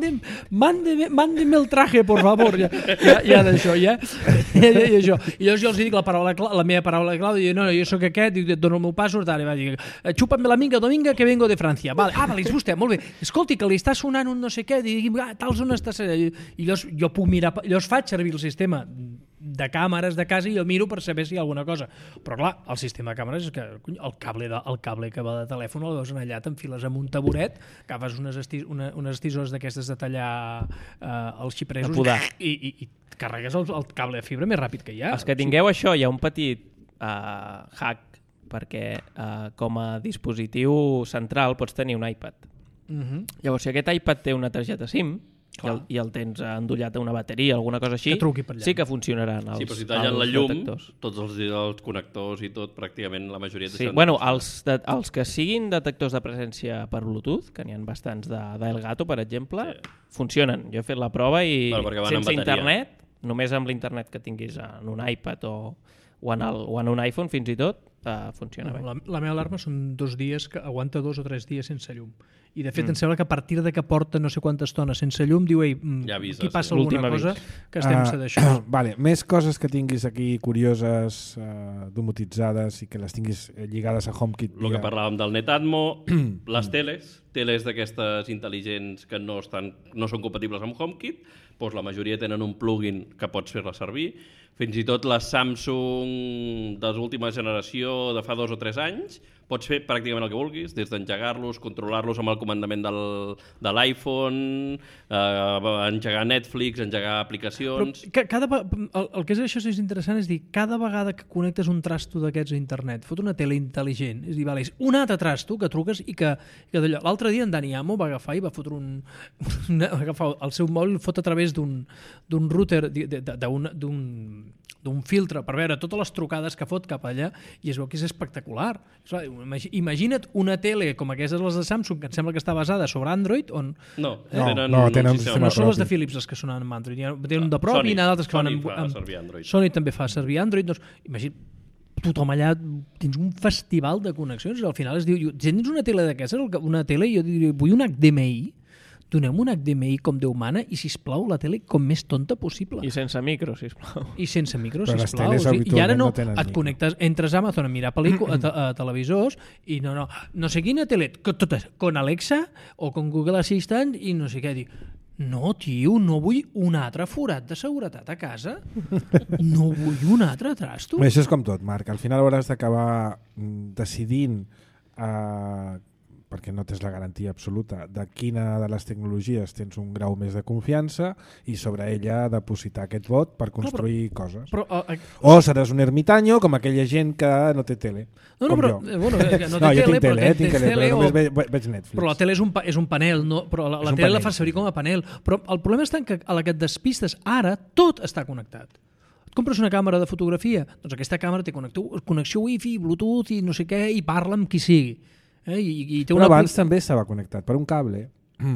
mándeme el traje, por favor. Ja d'això, ja. I llavors jo els dic la meva paraula clau, i no, jo sóc aquest, et dono el meu password, ara va dir, chúpame la minga dominga que vengo de Francia. Vale, és vostè, molt bé. Escolti, que li està sonant un no sé què, digui, tal zona està... I llavors jo puc mirar, llavors faig servir el sistema de càmeres de casa i jo miro per saber si hi ha alguna cosa. Però clar, el sistema de càmeres és que el cable que va de telèfon el veus enallat, enfiles amb un taburet, agafes unes tisores d'aquestes de tallar els xipresos i carregues el cable de fibra més ràpid que hi ha. Els que tingueu això, hi ha un petit hack, perquè com a dispositiu central pots tenir un iPad. Llavors, si aquest iPad té una targeta SIM i el tens endollat a una bateria, alguna cosa així, sí que funcionaran els detectors. Sí, però si tallen la llum, tots els connectors i tot, pràcticament la majoria... Sí, bueno, els que siguin detectors de presència per Bluetooth, que n'hi ha bastants d'Elgato, per exemple, funcionen. Jo he fet la prova i sense internet, només amb l'internet que tinguis en un iPad o en un iPhone fins i tot, funciona bé. La meva alarma són 2 dies, que aguanta 2 o 3 dies sense llum. I de fet em sembla que a partir de que porta no sé quanta estona sense llum, diu, aquí passa alguna cosa que estem d'això. Vale, més coses que tinguis aquí curioses, domotitzades i que les tinguis lligades a HomeKit. El que parlàvem del Netatmo, les teles d'aquestes intel·ligents que no són compatibles amb HomeKit, doncs la majoria tenen un plugin que pots fer-la servir. Fins i tot les Samsung de l'última generació de fa 2 o 3 anys pots fer pràcticament el que vulguis, des d'engegar-los, controlar-los amb el comandament de l'iPhone, engegar Netflix, engegar aplicacions... El que és això és interessant és dir, cada vegada que connectes un trasto d'aquests a internet, fot una tele intel·ligent, és dir, vale, és un altre trasto que truques i que d'allò. L'altre dia en Dani Amo va agafar i va fotre va agafar el seu mòbil, fot a través d'un router, d'un filtre per veure totes les trucades que fot cap allà i es veu que és espectacular. Imagina't una tele com aquestes les de Samsung, que em sembla que està basada sobre Android, on... No, tenen un sistema no són les de Philips les que sonen amb Android. Tenen un de prop i d'altres que van amb... Sony també fa servir Android. Doncs, imagina't, tothom allà tens un festival de connexions i al final es diu, tens una tele d'aquestes, una tele, jo diria, vull un HDMI, donem un HDMI com Déu mana i, sisplau, la tele com més tonta possible. I sense micro, sisplau. I sense micro, sisplau. I ara no et connectes, entres a Amazon a mirar a televisors i no sé quina tele, con Alexa o con Google Assistant i no sé què dir. No, tio, no vull un altre forat de seguretat a casa. No vull un altre trasto. Això és com tot, Marc. Al final hauràs d'acabar decidint perquè no tens la garantia absoluta de quina de les tecnologies tens un grau més de confiança i sobre ella depositar aquest vot per construir coses. O seràs un ermitaño com aquella gent que no té tele. No, però no té tele, però només veig Netflix. Però la tele és un panel, però la tele la fa servir com a panel. Però el problema està que a la que et despistes ara tot està connectat. Et compres una càmera de fotografia, doncs aquesta càmera té connexió Wi-Fi, Bluetooth i no sé què, i parla amb qui sigui. Però abans també estava connectat per un cable.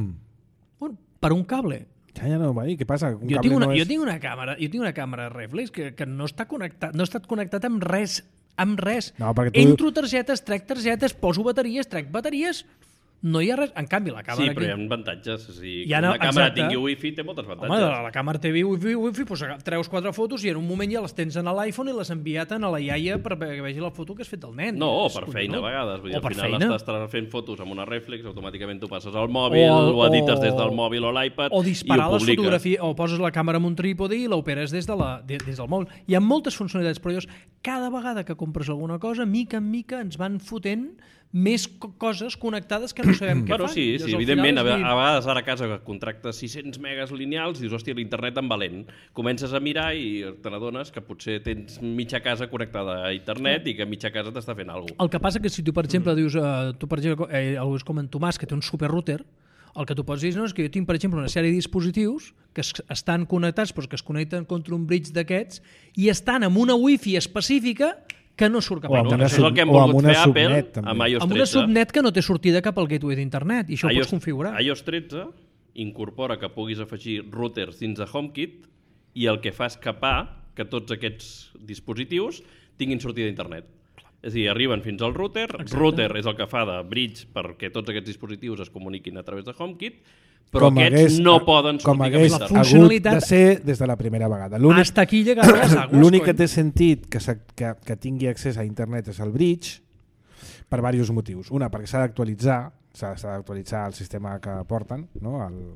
Per un cable? Ja no, què passa? Jo tinc una càmera reflex que no està connectat, no ha estat connectat amb res. No, entro targetes, trec targetes, poso bateries, trec bateries. No hi ha res. En canvi, la càmera... Sí, però hi ha avantatges. Una càmera tingui Wi-Fi té moltes avantatges. Home, la càmera té Wi-Fi, doncs treus 4 fotos i en un moment ja les tens en l'iPhone i les enviat a la iaia per que vegi la foto que has fet del nen. No, o per feina, a vegades. Vull dir, al final estàs fent fotos amb una reflex, automàticament tu passes al mòbil, o edites des del mòbil o l'iPad, o disparar les fotografies, o poses la càmera en un trípode i l'operes des del mòbil. Hi ha moltes funcionalitats, però cada vegada que compres alguna cosa, mica en mica ens van fotent més coses connectades que no sabem què fan. Sí, evidentment, a vegades ara a casa contractes 600 megas lineals i dius, hòstia, l'internet en valent. Comences a mirar i te n'adones que potser tens mitja casa connectada a internet i que mitja casa t'està fent alguna cosa. El que passa que si tu, per exemple, dius, algú és com en Tomàs, que té un superrouter, el que tu pots dir és que jo tinc, per exemple, una sèrie de dispositius que estan connectats, però que es connecten contra un bridge d'aquests i estan amb una wifi específica que no surt cap a això és el que hem volgut fer Apple amb iOS 13. Amb una subnet que no té sortida cap al gateway d'internet, i això ho pots configurar. iOS 13 incorpora que puguis afegir routers dins de HomeKit i el que fa és capar que tots aquests dispositius tinguin sortida d'internet. És a dir, arriben fins al router, router és el que fa de bridge perquè tots aquests dispositius es comuniquin a través de HomeKit, però aquests no poden sortir cap a internet. Com hagués hagut de ser des de la primera vegada. Hasta aquí llegaran les aguas. L'únic que té sentit que tingui accés a internet és el bridge per diversos motius. Una, perquè s'ha d'actualitzar el sistema que porten, no?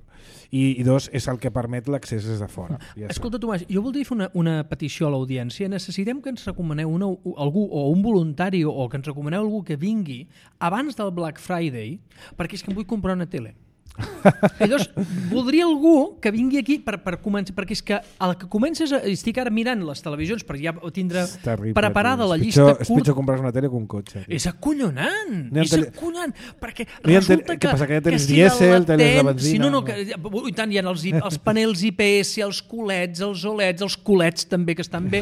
I dos, és el que permet l'accés des de fora. Escolta, Tomàs, jo voldria fer una petició a l'audiència. Necessitem que ens recomaneu algú, o un voluntari, o que ens recomaneu algú que vingui abans del Black Friday, perquè és que em vull comprar una tele. Llavors, voldria algú que vingui aquí per començar, perquè és que el que comences estic ara mirant les televisions per ja tindre preparada la llista curta. És pitjor comprar una tele que un cotxe. És acollonant, perquè resulta que passa que ja tens dièsel, teles de benzina. I tant, hi ha els panels IPS, els culets, els OLEDs, els culets també que estan bé,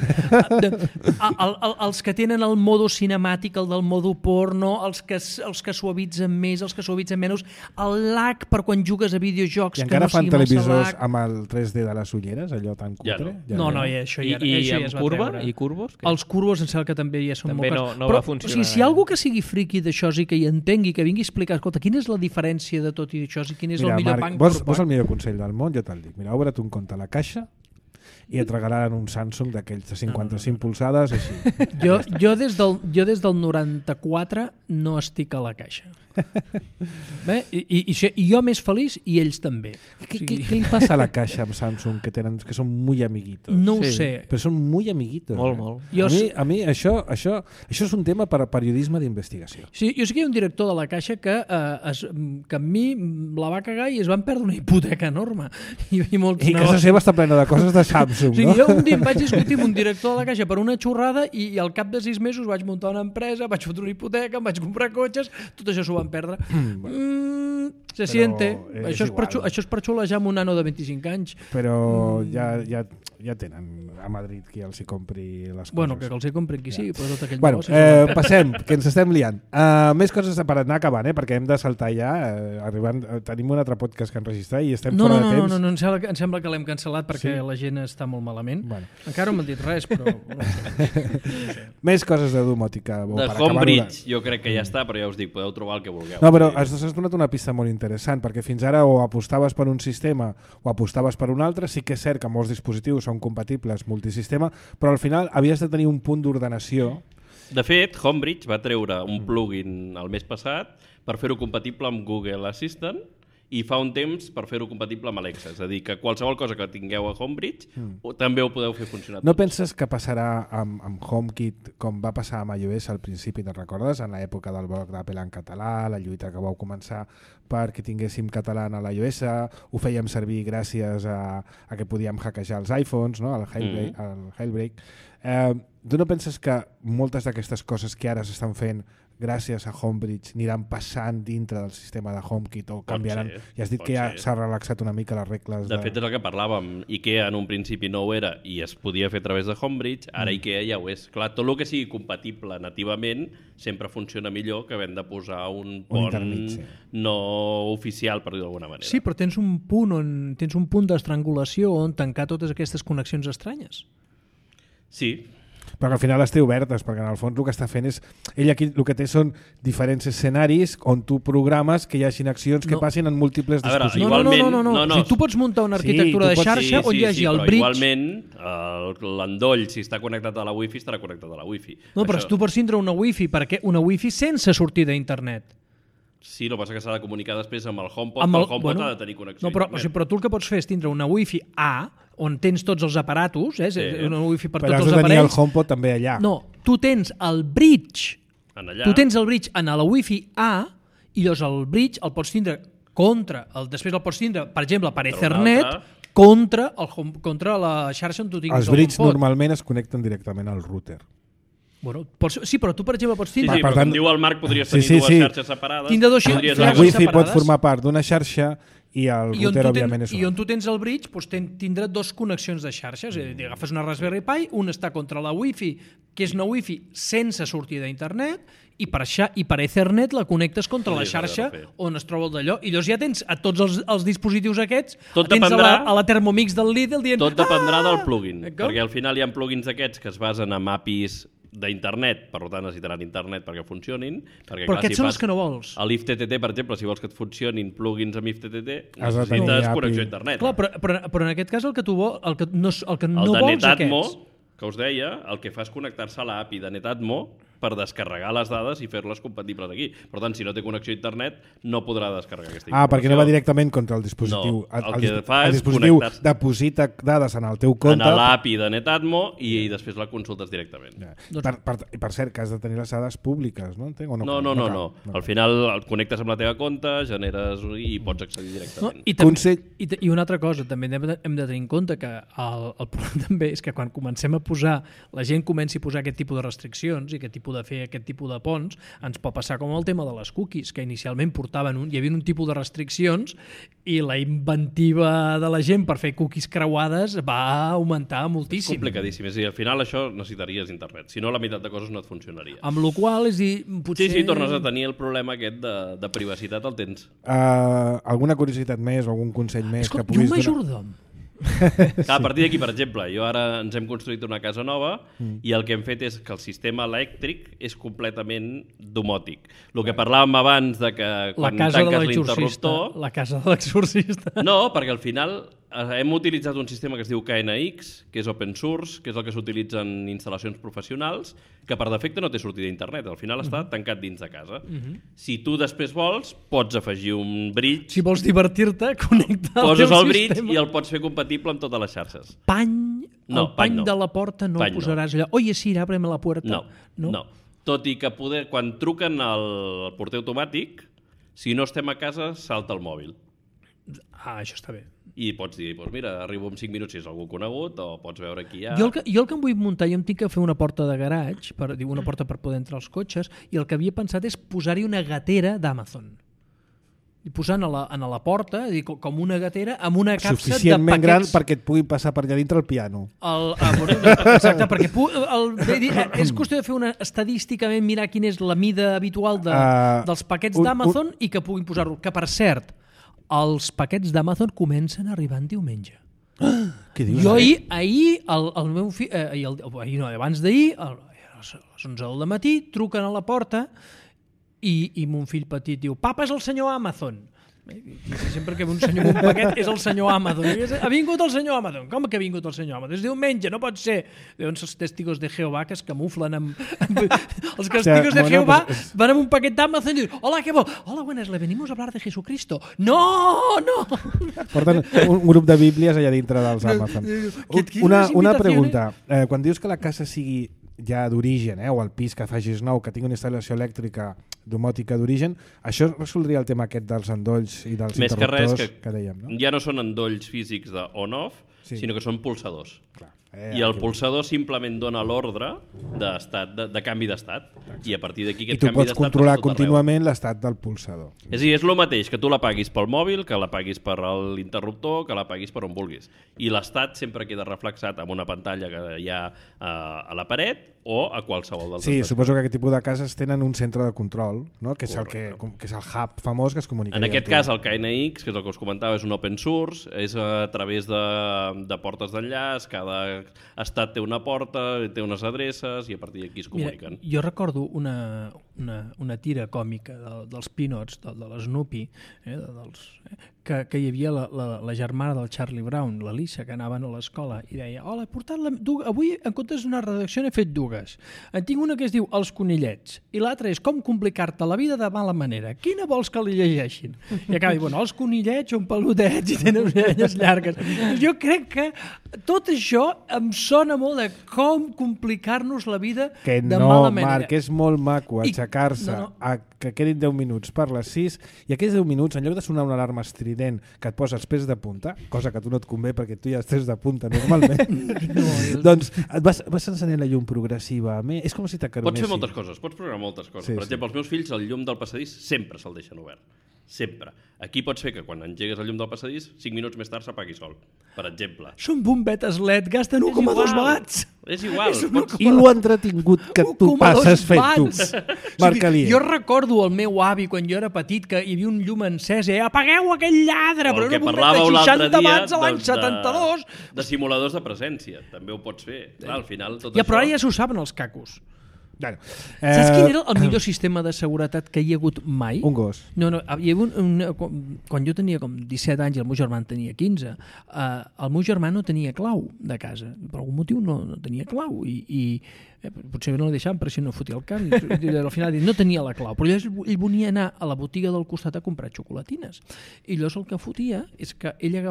els que tenen el modo cinemàtic, el del modo porno, els que suavitzen més, els que suavitzen menys, el lag per quan jugues a videojocs. I encara fan televisors amb el 3D de les ulleres, allò tan cutre? No, això ja es va treure. I curvos? Els curvos em sembla que també ja són molt cars. No va funcionar. O sigui, si hi ha algú que sigui friqui d'això i que hi entengui, que vingui a explicar, escolta, quina és la diferència de tot i això i quin és el millor punk? Vols el millor consell del món? Jo te'l dic. Mira, obre't un compte a la Caixa i et regalaran un Samsung d'aquells de 55 polzades, així. Jo des del 94 no estic a la caixa. Bé? I jo més feliç i ells també. Què li passa a la caixa amb Samsung que són muy amiguitos? No ho sé. Però són muy amiguitos. Molt. A mi això és un tema per a periodisme d'investigació. Sí, jo sé que hi ha un director de la Caixa que a mi la va cagar i es van perdre una hipoteca enorme. I casa seva està plena de coses de Samsung, no? Jo un dia em vaig discutir amb un director de la Caixa per una xorrada i al cap de 6 mesos vaig muntar una empresa, vaig fotre una hipoteca, em vaig comprar cotxes, tot això s'ho van perdre. Se siente. Això és per xulejar amb un nano de 25 anys. Però ja tenen a Madrid qui els hi compri les coses. Bueno, que els hi comprin qui sigui, però tot aquell negoci... Passem, que ens estem liant. Més coses per anar acabant, perquè hem de saltar ja. Tenim un altre podcast que enregistrar i estem fora de temps. No, em sembla que l'hem cancel·lat perquè la gent està molt malament. Encara no m'han dit res, però... Més coses de domòtica. De Homebridge, jo crec que ja està, però ja us dic, podeu trobar el que vulgueu. No, però has donat una pista molt interessant, perquè fins ara o apostaves per un sistema o apostaves per un altre. Sí que és cert que molts dispositius són compatibles multisistema, però al final havies de tenir un punt d'ordenació. De fet, Homebridge va treure un plugin el mes passat per fer-ho compatible amb Google Assistant i fa un temps per fer-ho compatible amb Alexa. És a dir, que qualsevol cosa que tingueu a Homebridge també ho podeu fer funcionar. No penses que passarà amb HomeKit com va passar amb iOS al principi, te'n recordes? En l'època del blog d'Apple en català, la lluita que vau començar perquè tinguéssim català a l'iOS, ho fèiem servir gràcies a que podíem hackejar els iPhones, no? El Jailbreak. Tu no penses que moltes d'aquestes coses que ara s'estan fent gràcies a Homebridge aniran passant dintre del sistema de HomeKit o canviaran? Ja has dit que ja s'ha relaxat una mica les regles. De fet, és el que parlàvem. IKEA en un principi no ho era i es podia fer a través de Homebridge. Ara IKEA ja ho és. Clar, tot el que sigui compatible nativament sempre funciona millor que havent de posar un pont no oficial, per dir-ho d'alguna manera. Sí, però tens un punt d'estrangulació on tancar totes aquestes connexions estranyes. Sí. Però al final les té obertes, perquè en el fons el que està fent és... Ell aquí el que té són diferents escenaris on tu programes que hi hagin accions que passin en múltiples dispositius. No. Si tu pots muntar una arquitectura de xarxa on hi hagi el bridge... Igualment, l'endoll, si està connectat a la Wi-Fi, estarà connectat a la Wi-Fi. No, però tu pots tindre una Wi-Fi, perquè una Wi-Fi sense sortida d'internet. Sí, el que passa que s'ha de comunicar després amb el HomePod, el HomePod ha de tenir connexió a internet. Però tu el que pots fer és tindre una Wi-Fi A, on tens tots els aparatos, una Wifi per tots els aparells. Però has de tenir el HomePod també allà. No, tu tens el bridge. Tu tens el bridge en la Wifi A i llavors el bridge el pots tindre després el pots tindre, per exemple, per Ethernet contra la xarxa on tu tinguis el HomePod. Els bridge normalment es connecten directament al router. Bueno, sí, però tu, per exemple, pots tindre... Sí, però com diu el Marc, podries tenir dues xarxes separades. La Wi-Fi pot formar part d'una xarxa i el router, òbviament, és I on tu tens el bridge, tindrà dos connexions de xarxes. Agafes una Raspberry Pi, una està contra la Wi-Fi, que és una Wi-Fi sense sortida d'internet, i per Ethernet la connectes contra la xarxa on es troba el d'allò. I llavors ja tens a tots els dispositius aquests, tens a la Thermomix del Lidl dient... Tot dependrà del plugin, perquè al final hi ha plugins aquests que es basen en APIs d'internet, per tant necessitaran internet perquè funcionin. Però aquests són els que no vols. A l'IFTTT, per exemple, si vols que et funcionin plugins amb IFTTT, necessites connexió a internet. Clar, però en aquest cas el que tu vols, el que no vols aquests. Que us deia, el que fa és connectar-se a l'API de Netatmo per descarregar les dades i fer-les compatibles aquí. Per tant, si no té connexió a internet, no podrà descarregar aquesta informació. Perquè no va directament contra el dispositiu. No, el que fa és dispositiu deposita dades en el teu compte. En l'API de Netatmo i després la consultes directament. Per cert, que has de tenir les dades públiques, no? No. Al final el connectes amb la teva compte, generes i pots accedir directament. I una altra cosa, també hem de tenir en compte que el problema també és que quan comencem a posar, la gent comenci a posar aquest tipus de restriccions i aquest tipus de fer aquest tipus de ponts, ens pot passar com el tema de les cookies, que inicialment hi havia un tipus de restriccions i la inventiva de la gent per fer cookies creuades va augmentar moltíssim. És complicadíssim, és a dir, al final això necessitaries internet, si no la meitat de coses no et funcionaria. Amb la qual cosa, és dir, potser... Sí, tornes a tenir el problema aquest de privacitat, el tens. Alguna curiositat més o algun consell més que puguis donar? I un majordom? A partir d'aquí, per exemple, jo ara ens hem construït una casa nova i el que hem fet és que el sistema elèctric és completament domòtic. El que parlàvem abans de que quan tanques l'interruptor... La casa de l'exorcista. No, perquè al final hem utilitzat un sistema que es diu KNX, que és open source, que és el que s'utilitza en instal·lacions professionals, que per defecte no té sortida d'internet, al final està tancat dins de casa. Si tu després vols, pots afegir un bridge, Si vols divertir-te, connecta el poses teu el bridge sistema. i el pots fer compatible amb totes les xarxes. Pany, No, el pany no. de la porta no Pany el posaràs allà. Oye, sí, ábreme la puerta. No. Tot i que quan truquen al porter automàtic, si no estem a casa, salta el mòbil. Ah, això està bé. I pots dir, doncs mira, arribo en 5 minuts si és algú conegut, o pots veure qui hi ha. Jo el que em vull muntar, jo em tinc que fer una porta de garatge, una porta per poder entrar als cotxes, i el que havia pensat és posar-hi una gatera d'Amazon. I posant a la porta, com una gatera, amb una capsa de Suficientment gran paquets... perquè et pugui passar per allà dintre el piano. Exacte, perquè és qüestió de fer una estadísticament, mirar quina és la mida habitual dels paquets d'Amazon i que puguin posar-ho. Que, per cert, els paquets d'Amazon comencen a arribar en diumenge. Què dius? Jo ahir el meu fill, abans d'ahir, a les 11 del matí, truquen a la porta i mon fill petit diu, papa, és el senyor Amazon. I sempre que ve un senyor amb un paquet és el senyor Amazon. Ha vingut el senyor Amazon. Com que ha vingut el senyor Amazon? És diumenge, no pot ser. Deuen ser els testigos de Jehovà que es camuflen els testigos de Jehovà van amb un paquet d'Amazon i diuen, hola, què vol? Hola, buenas, le venimos a hablar de Jesucristo. No! Porten un grup de bíblies allà dintre dels Amazon. Una pregunta. Quan dius que la casa sigui ja d'origen, o el pis que facis nou, que tingui una instal·lació elèctrica domòtica d'origen, això resoldria el tema aquest dels endolls i dels interruptors que dèiem, no? Ja no són endolls físics de on-off, sinó que són pulsadors. Clar. I el pulsador simplement dona l'ordre de canvi d'estat. I a partir d'aquí I aquest tu canvi pots d'estat controlar passa tot contínuament l'estat del pulsador. És a dir, és el mateix que tu la paguis pel mòbil, que la paguis per l'interruptor, que la paguis per on vulguis. I l'estat sempre queda reflexat amb una pantalla que hi ha a la paret o a qualsevol dels Sí, suposo que aquest tipus de cases tenen un centre de control, no? que és el hub famós que es comunica. En aquest cas, el KNX, que és el que us comentava, és un open source, és a través de portes d'enllaç, cada estat té una porta, té unes adreces i a partir d'aquí es comuniquen. Mira, jo recordo una tira còmica dels Peanuts, de l'Snoopy, que hi havia la germana del Charlie Brown, la Lisa, que anaven a l'escola i deia, hola, avui en comptes d'una redacció n'he fet dues. En tinc una que es diu Els conillets i l'altra és Com complicar-te la vida de mala manera. Quina vols que li llegeixin? I acaba dient, els conillets són peludets i tenen orelles llargues. Jo crec que tot això em sona molt de com complicar-nos la vida de mala manera. Marc, és molt maco aixecar-se que quedin 10 minuts per les 6 i aquells 10 minuts, en lloc de sonar una alarma estrident que et posa els pèls de punta, cosa que a tu no et convé perquè tu ja estàs de punta normalment, doncs et vas encenent la llum progressivament. És com si t'acaronessin. Pots fer moltes coses, pots programar moltes coses. Per exemple, els meus fills, el llum del passadís sempre se'l deixen obert. Sempre. Aquí pots fer que quan engegues el llum del passadís, 5 minuts més tard s'apagui sol, per exemple. Són bombetes LED, gasten 1,2 watts. És igual. I lo entretingut que tu passes fent tu. Marca-li. Jo recordo el meu avi, quan jo era petit, que hi havia un llum encès, apagueu aquell lladre, però una bombeta de 60 watts a l'any 72. De simuladors de presència, també ho pots fer. Clar, al final tot ja, això... però ara ja s'ho saben els cacos. Bueno, saps quin era el millor sistema de seguretat que hi ha hagut mai? Un gos. No, hi havia quan jo tenia com 17 anys i el meu germà en tenia 15, el meu germà no tenia clau de casa. Per algun motiu no tenia clau i potser no la deixaven, però si no fotia el camp. I al final no tenia la clau. Però ell volia anar a la botiga del costat a comprar xocolatines. I llavors el que fotia és que ell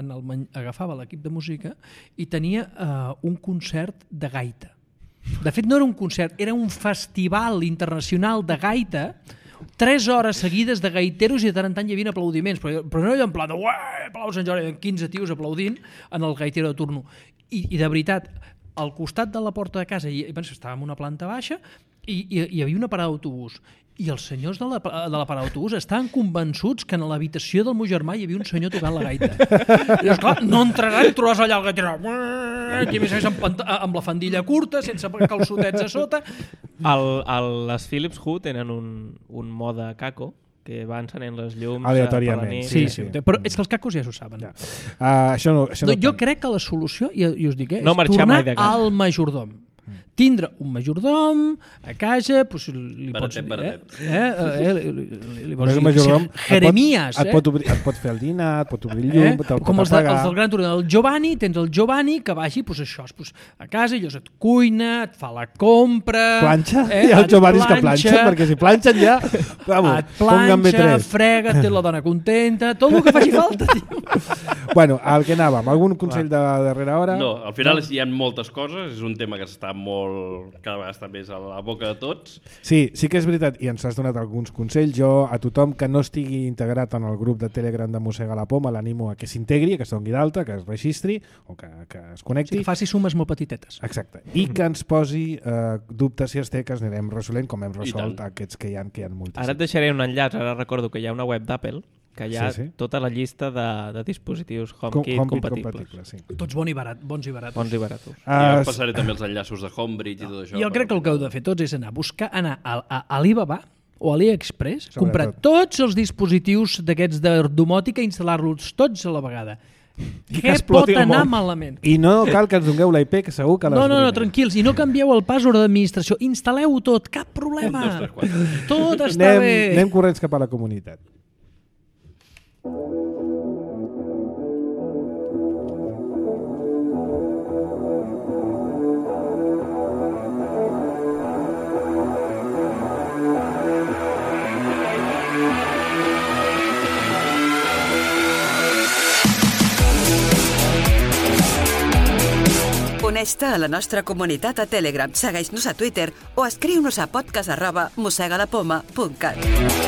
agafava l'equip de música i tenia un concert de gaita. De fet, no era un concert, era un festival internacional de gaita, 3 hores seguides de gaiteros i de tant en tant hi havia aplaudiments, però no era en plan de aplaus Sant Jordi, 15 tios aplaudint en el gaitero de turno. I de veritat, al costat de la porta de casa, estàvem en una planta baixa i hi havia una parada d'autobús. I els senyors de la parada d'autobús estaven convençuts que en l'habitació del meu germà hi havia un senyor tocant la gaita. I llavors, clar, no entraran i trobaràs allà el gaitero i a més amb la fandilla curta, sense calçotets a sota. Les Philips Hue tenen un mode caco que va encenent les llums aleatòriament. Sí, però és que els cacos ja s'ho saben. Ja. Això no jo crec que la solució, i us dic, és tornar al majordom. tindre un majordom a casa, doncs li pots dir... Baratet. Jeremías, et pot fer el dinar, et pot obrir el llum, te'l com pot els apagar. del gran torneo del Giovanni, tens el Giovanni que vagi a casa, i et cuina, et fa la compra... Planxa? Hi ha els Giovannis que planxen, perquè si planxen ja... Et planxa, frega, té la dona contenta, tot el que faci falta, tio. Bueno, al que anàvem, algun consell de darrera hora? No, al final hi ha moltes coses, és un tema que està cada vegada està més a la boca de tots. Sí que és veritat, i ens has donat alguns consells. Jo, a tothom que no estigui integrat en el grup de Telegram de Mossega la Poma, l'animo a que s'integri, que es doni d'alta, que es registri o que es connecti. Sí, que faci sumes molt petitetes. Exacte. I que ens posi dubtes, si els té, que els anirem resolent, com hem resolt aquests que hi ha moltíssims. Ara et deixaré un enllaç, ara recordo que hi ha una web d'Apple que hi ha tota la llista de dispositius HomeKit compatibles. Sí. Tots bons i baratos. Ja passaré també els enllaços de Homebridge i tot això. Jo crec que el que heu de fer tots és anar a Alibaba o AliExpress, comprar tots els dispositius d'aquests de domòtica i instal·lar-los tots a la vegada. Què pot anar malament? I no cal que ens dongueu l'IP, que segur que No, tranquils, i no canvieu el password d'administració, instal·leu-ho tot, cap problema. Tot està bé. Anem corrents cap a la comunitat. Uneix-te a la nostra comunitat a Telegram, segueix-nos a Twitter o escriu-nos a podcast@mossegalapoma.cat.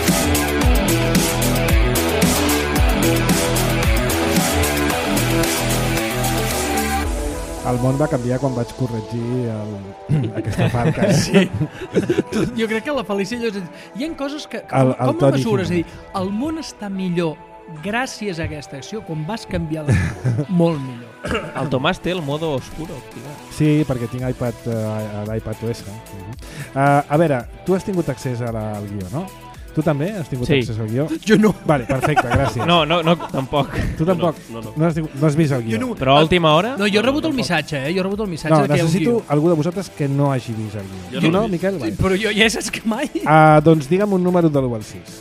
El món va canviar quan vaig corregir aquesta falca. Sí. Jo crec que la Felicia... Hi ha coses que... Com ho mesures? És a dir, el món està millor gràcies a aquesta acció, quan vas canviar molt millor. El Tomàs té el modo oscuro activat. Sí, perquè tinc l'iPad OS. A veure, tu has tingut accés al guió, no? Tu també has tingut accés al guió? Jo no. Vale, perfecte, gràcies. No, tampoc. Tu tampoc? No has vist el guió? No. Però a última hora? No, jo he rebut el missatge, Jo he rebut el missatge. No, necessito algú de vosaltres que no hagi vist el guió. Tu no, Miquel? Sí, però jo ja saps que mai. Doncs digue'm un número de l'1 al 6.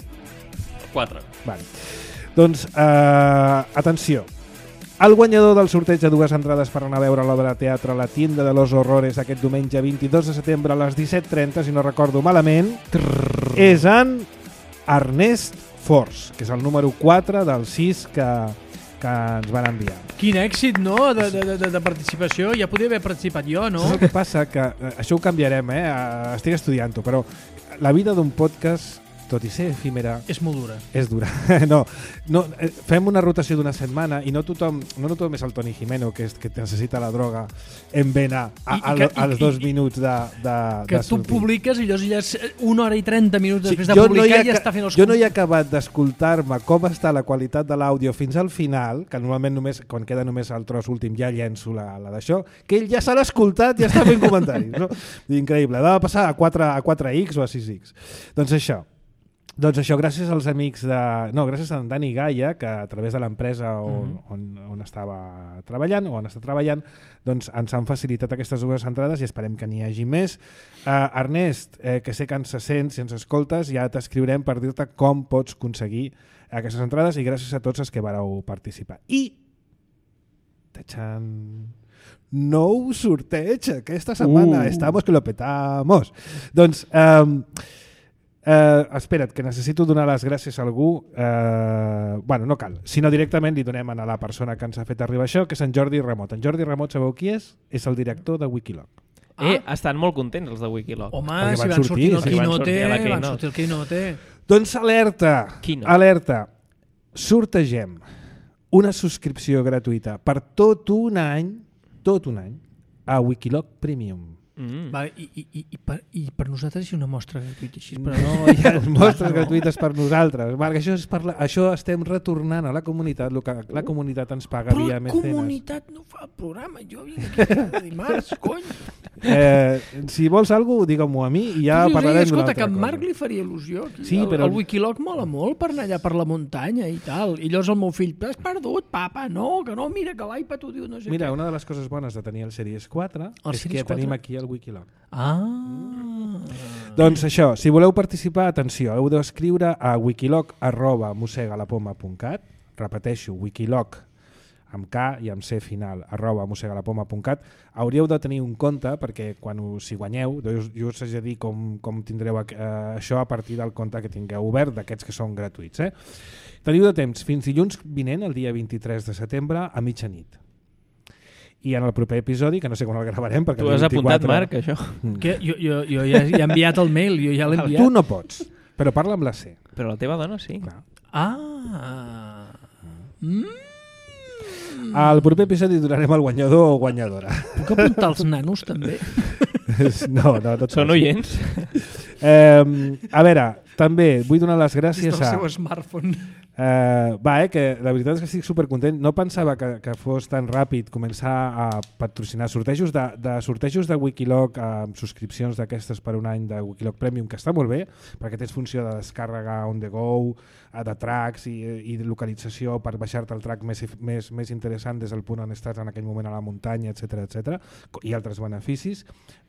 4. Vale. Doncs, atenció. El guanyador del sorteig de 2 entrades per anar a veure l'obra de teatre La Tienda de los Horrores aquest diumenge 22 de setembre a les 17:30, si no recordo malament, és en Ernest Force, que és el número 4 del 6 que ens van enviar. Quin èxit, no?, de participació. Ja podria haver participat jo, no? Saps el que passa? Que això ho canviarem, estic estudiant-ho, però la vida d'un podcast, tot i ser efímera... És molt dura. És dura. No, fem una rotació d'una setmana i no tothom és el Toni Jimeno, que necessita la droga en vena als 2 minuts de que tu sortir. Publiques i llavors ja és 1 hora i 30 minuts després de publicar i ja està fent els... Jo no he acabat d'escoltar-me com està la qualitat de l'àudio fins al final, que normalment quan queda només el tros últim ja llenço la d'això, que ell ja s'ha escoltat i ja està fent comentaris. No? Increïble. Ha de passar a 4X o a 6X. Doncs això, gràcies als amics gràcies a en Dani Gaia, que a través de l'empresa on estava treballant, o on està treballant, doncs ens han facilitat aquestes 2 entrades i esperem que n'hi hagi més. Ernest, que sé que ens sents, si ens escoltes, ja t'escriurem per dir-te com pots aconseguir aquestes entrades i gràcies a tots els que vareu participar. I... nou sorteig aquesta setmana. Estamos que lo petamos. Doncs... espera't, que necessito donar les gràcies a algú. Bueno, no cal, sinó directament li donem a la persona que ens ha fet arribar això, que és en Jordi Remot. En Jordi Remot, sabeu qui és? És el director de Wikiloc. Estan molt contents els de Wikiloc. Home, si van sortir al Keynote. Doncs alerta, sortegem una subscripció gratuïta per tot un any a Wikiloc Premium. Va, i per nosaltres hi ha una mostra gratuïta així, però no hi ha mostres gratuïtes per nosaltres. Marc, això estem retornant a la comunitat, el que la comunitat ens paga via mecenes. Però la comunitat no fa el programa, jo vinc aquí cada dimarts, cony. Si vols alguna cosa, digue-m'ho a mi i ja parlarem d'una escolta, altra que en cosa. Marc li faria il·lusió. Aquí. Sí, però... El Wikiloc mola molt per anar allà per la muntanya i tal. I llavors el meu fill, has perdut, papa? No, que no, mira, que l'iPad ho diu, no sé Mira, què. una de les coses bones de tenir el Series 4 és que tenim aquí el Wikiloc. Doncs això, si voleu participar, atenció, heu d'escriure a wikiloc@mossegalapoma.cat, repeteixo, wikiloc amb K i amb C final, @mossegalapoma.cat. Hauríeu de tenir un compte perquè si guanyeu, jo us haig de dir com tindreu això a partir del compte que tingueu obert, d'aquests que són gratuïts. Teniu de temps fins dilluns vinent, el dia 23 de setembre, a mitjanit. I en el proper episodi, que no sé quan el gravarem... Tu has apuntat, Marc, això? Que jo ja he enviat el mail, jo ja l'he enviat. Tu no pots, però parla amb la C. Però la teva dona sí. Clar. Al proper episodi donarem el guanyador o guanyadora. Puc apuntar els nanos, també? No, són oients. A veure, també vull donar les gràcies Des del seu smartphone. Que la veritat és que estic supercontent. No pensava que fos tan ràpid començar a patrocinar sortejos de Wikiloc, amb subscripcions d'aquestes per un any de Wikiloc Premium, que està molt bé, perquè tens funció de descàrrega on the go, de tracks i de localització per baixar-te el track més interessant des del punt on estàs en aquell moment a la muntanya, etc i altres beneficis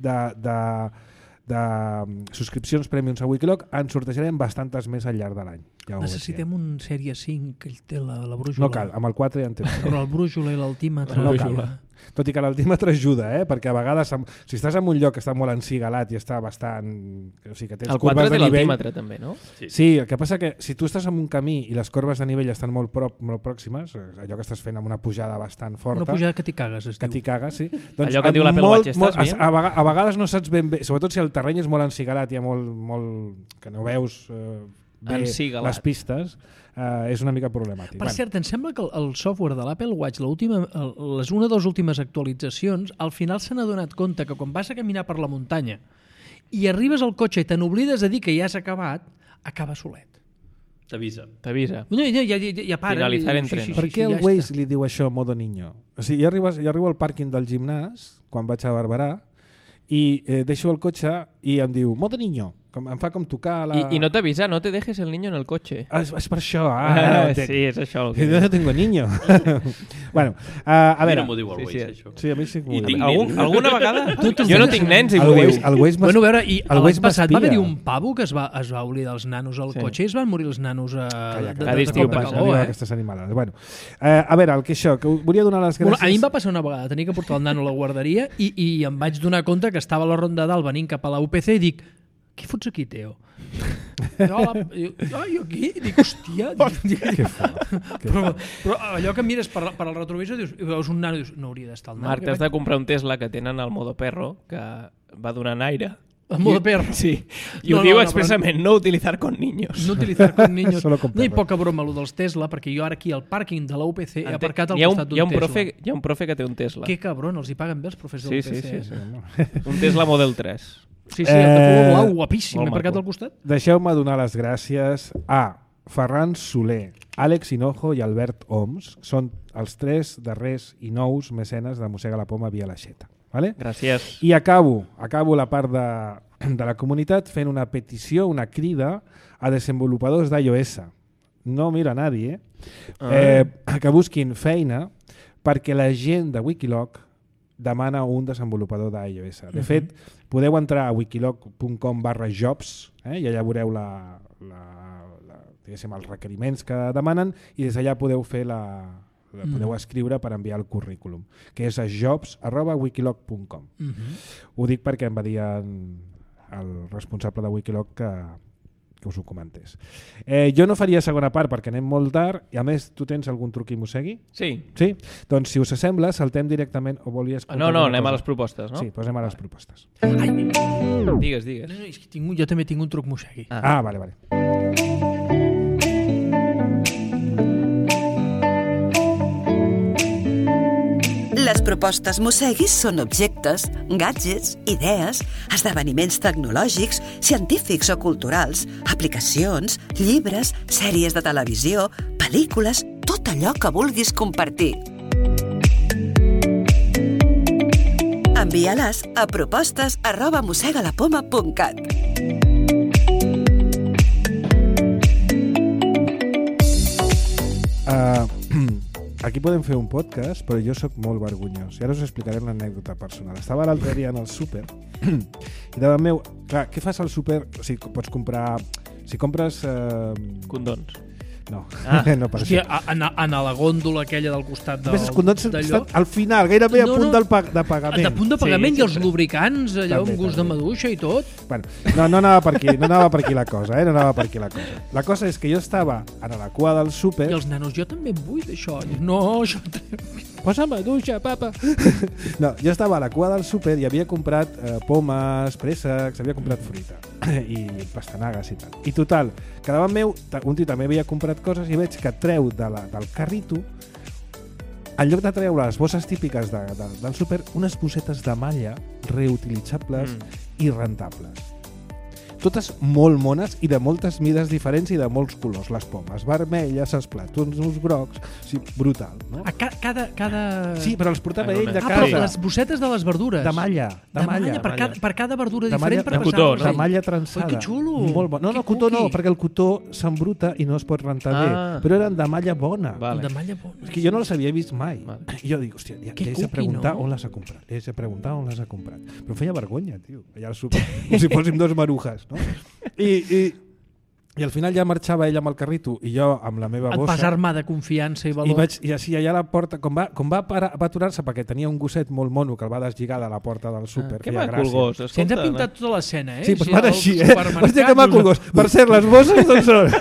de subscripcions Premiums a Wikiloc. En sortejarem bastantes més al llarg de l'any. Ja necessitem un Sèrie 5 que ell té la brújula. No cal, amb el 4 ja en tens. Però el brújula i l'altímetre. No cal. Tot i que l'altímetre ajuda, perquè a vegades, si estàs en un lloc que està molt encigalat i està bastant... O sigui, que tens el 4 curves té de nivell... l'altímetre també, no? Sí, el que passa que si tu estàs en un camí i les corbes de nivell estan molt pròximes, allò que estàs fent amb una pujada bastant forta... Una pujada que t'hi cagues, es diu. Que t'hi cagues, sí. Doncs allò que diu l'Apple Watch, estàs bien? A vegades no saps ben bé, sobretot si el terreny és molt encigalat i molt que no veus bé les pistes, és una mica problemàtic. Per cert, em sembla que el software de l'Apple Watch, una de les últimes actualitzacions, al final s'han adonat compte que quan vas a caminar per la muntanya i arribes al cotxe i te n'oblides de dir que ja has acabat, acaba solet. T'avisa. No, ja para. Finalitzar en tren. Per què el Waze li diu això modo niño? O sigui, jo arribo al pàrquing del gimnàs, quan vaig a Barberà, i deixo el cotxe i em diu modo niño. Em fa com tocar la... I no t'avisa, no te dejes el niño en el cotxe. És per això. Sí, és això. Jo no tengo niño. Bueno, a veure... A mi no m'ho diu el Waze, això. Sí, a mi sí que m'ho diu. Alguna vegada? Jo no tinc nens i m'ho diu. Bueno, a veure, i l'any passat va haver-hi un pavo que es va oblidar els nanos al cotxe i es van morir els nanos de l'estiu cop de calor. Aquestes animalades. Bueno, a veure, que volia donar les gràcies... A mi em va passar una vegada, tenia que portar el nano a la guarderia i em vaig donar compte que estava a la Ronda dalt venint cap a la UPC i dic, què fots aquí, Teo? Jo aquí? Dic, hòstia... Que fort. Però allò que mires per al retrovisor i veus un nano i dius, no hauria d'estar el nano. Marc, t'has de comprar un Tesla que tenen el modo perro, que va donant aire. El modo perro? Sí. I ho diu expressament, no utilizar con niños. No utilizar con niños. Solo con no hi perros. Poca broma, allò dels Tesla, perquè jo ara aquí al pàrquing de la UPC he aparcat al costat d'un Tesla. Hi ha un profe que té un Tesla. Que cabron, els hi paguen bé els profes de l'UPC. Sí. Un Tesla Model 3. Sí, el de color blau, guapíssim, he aparcat al costat. Deixeu-me donar les gràcies a Ferran Soler, Àlex Hinojo i Albert Oms. Són els 3 darrers i nous mecenes de Mossega la Poma via l'aixeta. Vale? Gràcies. I acabo la part de la comunitat fent una petició, una crida a desenvolupadors d'iOS. No mira a nadie, que busquin feina perquè la gent de Wikiloc demana un desenvolupador d'iOS. De fet, podeu entrar a wikiloc.com/jobs i allà veureu els requeriments que demanen i des d'allà podeu fer podeu escriure per enviar el currículum, que és a jobs@wikiloc.com. Ho dic perquè em va dir el responsable de Wikiloc que us ho comentés. Jo no faria segona part perquè anem molt tard i a més tu tens algun truc i mossegui? Sí. Sí? Doncs si us sembla saltem directament o volies... No, anem a les propostes, no? Sí, doncs anem a les propostes. Digues. No, és que jo també tinc un truc mossegui. Vale. Les propostes Mosseguis són objectes, gadgets, idees, esdeveniments tecnològics, científics o culturals, aplicacions, llibres, sèries de televisió, pel·lícules, tot allò que vulguis compartir. Envia-les a propostes@mossegalapoma.cat. Aquí podem fer un podcast, però jo sóc molt vergonyós. I ara us explicaré una anècdota personal. Estava l'altre dia en el súper i davant meu... Clar, què fas al súper? O sigui, pots comprar... Si compres... Condons. No, Ah. no per Hòstia, això. a la gòndola aquella del costat A més, els condons d'allò. estan al final, gairebé a punt de pagament. De punt de pagament i els sempre. lubricants, allò També, amb gust de també. maduixa i tot. Bueno, no anava per aquí, no anava per aquí la cosa, no anava per aquí la cosa. La cosa és que jo estava a la cua del súper... I els nanos, jo també en vull d'això. No, això... Posa maduixa, papa. No, jo estava a la cua del súper i havia comprat pomes, préssecs, havia comprat fruita i pastanagues i tal. I total, que davant meu un tio també havia comprat coses i veig que treu del carrito, en lloc de treure les bosses típiques del súper, unes bossetes de malla reutilitzables i rentables. Totes molt mones i de moltes mides diferents i de molts colors. Les pomes vermelles, els plàtons, uns grocs... Sí, brutal, no? Cada... Sí, però els portava ell de però casa. les bossetes de les verdures. De malla. Per cada verdura De diferent malla, per de cotó, passar-les. de malla transada. Oi, que xulo. Molt bo. No, Que cotó no, cookie. perquè el cotó s'embruta i no es pot rentar bé. Però eren de malla bona. Vale. De malla bona. És que jo no les havia vist mai. Vale. I jo dic, hòstia, ja Que li haig de cookie, preguntar no? on les ha comprat. Li haig de preguntar on les ha comprat. Però em feia vergonya, tio. Allà al súper, com si fóssim dos marujas, no? I al final ja marxava ell amb el carrito i jo amb la meva Et bossa. vas armar de confiança i I valor. vaig, i així allà a la porta, com va aturar-se perquè tenia un gosset molt mono que el va deslligar de la porta del súper. Que feia maco el gràcia. gos, Si ens escolta. ha pintat tota l'escena, eh? Sí, doncs Si van al així, eh? supermercat Hòstia, que maco el us- gos. Per cert, les bosses d'on són?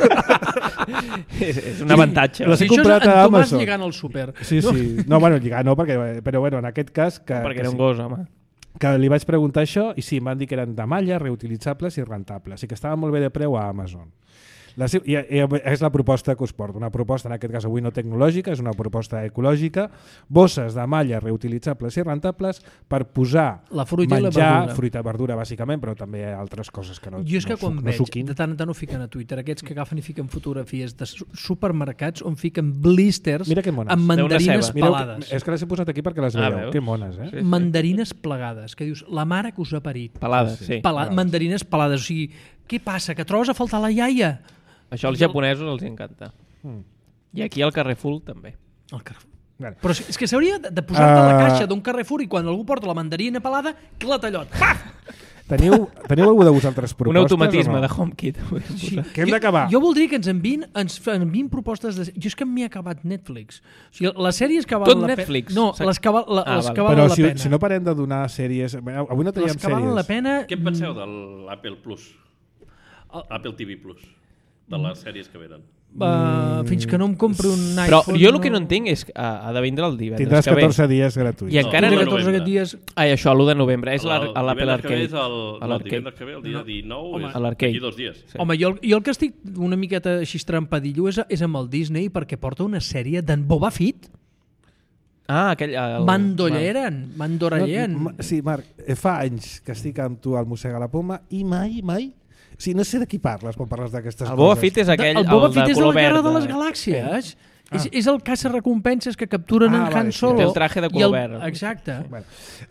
És un avantatge. Les Si he això és comprat en a Tomàs Amazon. lligant al súper. Sí, sí. No, bueno, lligar no, perquè, però bueno, en aquest cas... Perquè era un sí, gos, home. que li vaig preguntar això i sí, em van dir que eren de malla, reutilitzables i rentables i que estaven molt bé de preu a Amazon. I és la proposta que us porto, una proposta en aquest cas avui no tecnològica, és una proposta ecològica, bosses de malla reutilitzables i rentables per posar La fruita i la menjar, verdura. fruita i verdura bàsicament, però també altres coses que no, Jo és que no, quan no veig, suquin. de tant en tant ho fiquen a Twitter, aquests que agafen i fiquen fotografies de supermercats on fiquen blisters Mira que mones. amb mandarines ceba. Mireu, pelades. és que les he posat aquí perquè les Ah, veieu, veus? que mones, eh? Sí. Mandarines plegades, que dius, la mare que us ha parit. Pelades, sí. Mandarines pelades, o sigui, què passa, que trobes a faltar la iaia? Això als japonesos els encanta. I aquí al Carrefour també. El Carrefour. Vale. Però és que s'hauria de posar-te a la caixa d'un Carrefour i quan algú porta la mandarina pelada, clatallot. Paf! Teniu alguna de vosaltres propostes? Un automatisme o no? de HomeKit. Sí. Que hem d'acabar. Jo voldria que ens enviïn propostes de... Jo és que m'hi ha acabat Netflix. O sigui, les sèries que valen Tot la Netflix? No, les que, vale. que Però valen la si, pena. si no parem de donar sèries... Avui no teníem Les que valen la sèries. pena... Què en penseu de l'Apple Plus? Apple TV Plus? De les sèries que venen. Fins que no em compri un Però iPhone... jo el que no entenc és que ha de vindre el divendres Tindràs que ve. 14 dies gratuïts. I encara Tindré no, 14 novembre. dies... Ai, això, l'1 de novembre. És a l'Apple divendres que ve Arcade. és el, A no, l'Arcade. divendres que ve, el dia 19, home, és a l'Arcade. d'aquí 2 dies. Sí. Home, jo el que estic una miqueta així trampadillo és amb el Disney perquè porta una sèrie d'en Boba Fett. Ah, aquell... Mandoralleran. Sí, Marc, fa anys que estic amb tu al Mossega la Poma i mai... O sigui, no sé de qui parles quan parles d'aquestes coses. El Boba Fett és aquell, El Boba el Fett de és de color la Guerra verd. de les Galàxies. Ah. És el caça-recompenses que capturen en vale, Han sí. Solo. Té el traje de i color verd. Exacte. Bueno,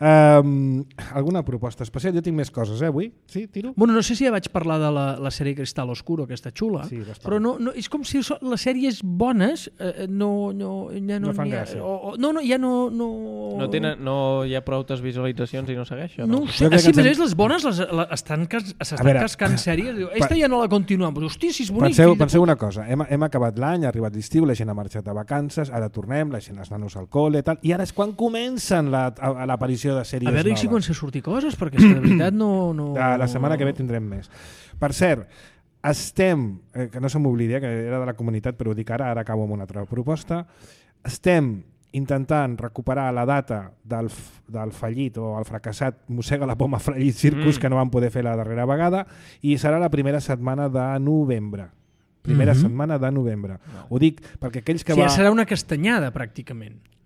alguna proposta especial? Jo tinc més coses, avui? Sí, tiro? Bueno, no sé si ja vaig parlar de la sèrie Cristal Oscuro, aquesta xula, Sí, vas però parlar. no, és com si les sèries bones ja no No fan n'hi ha, gràcia. ja no... No hi ha prou visualitzacions i no segueix, o No no? ho sé. Jo crec Sí, que però ens les bones s'estan A veure, cascant sèries. Diu, esta ja no la continuem. Però, hosti, si és bonic. Penseu una cosa, hem acabat l'any, ha arribat l'estiu, la gent ha marxat de vacances, ara tornem, la gent, els nanos al col·le, tal, i ara és quan comencen l'aparició de sèries A veure noves. si comença a sortir coses, perquè és que de veritat no... La setmana que ve tindrem més. Per cert, estem, que no se m'oblidi, que era de la comunitat, però ho dic ara acabo amb una altra proposta, estem intentant recuperar la data del fallit o el fracassat Mossega la Poma Fallit Circus, que no vam poder fer la darrera vegada, i serà la primera setmana de novembre. Setmana de novembre. Ho dic perquè aquells que Ja serà una castanyada, pràcticament.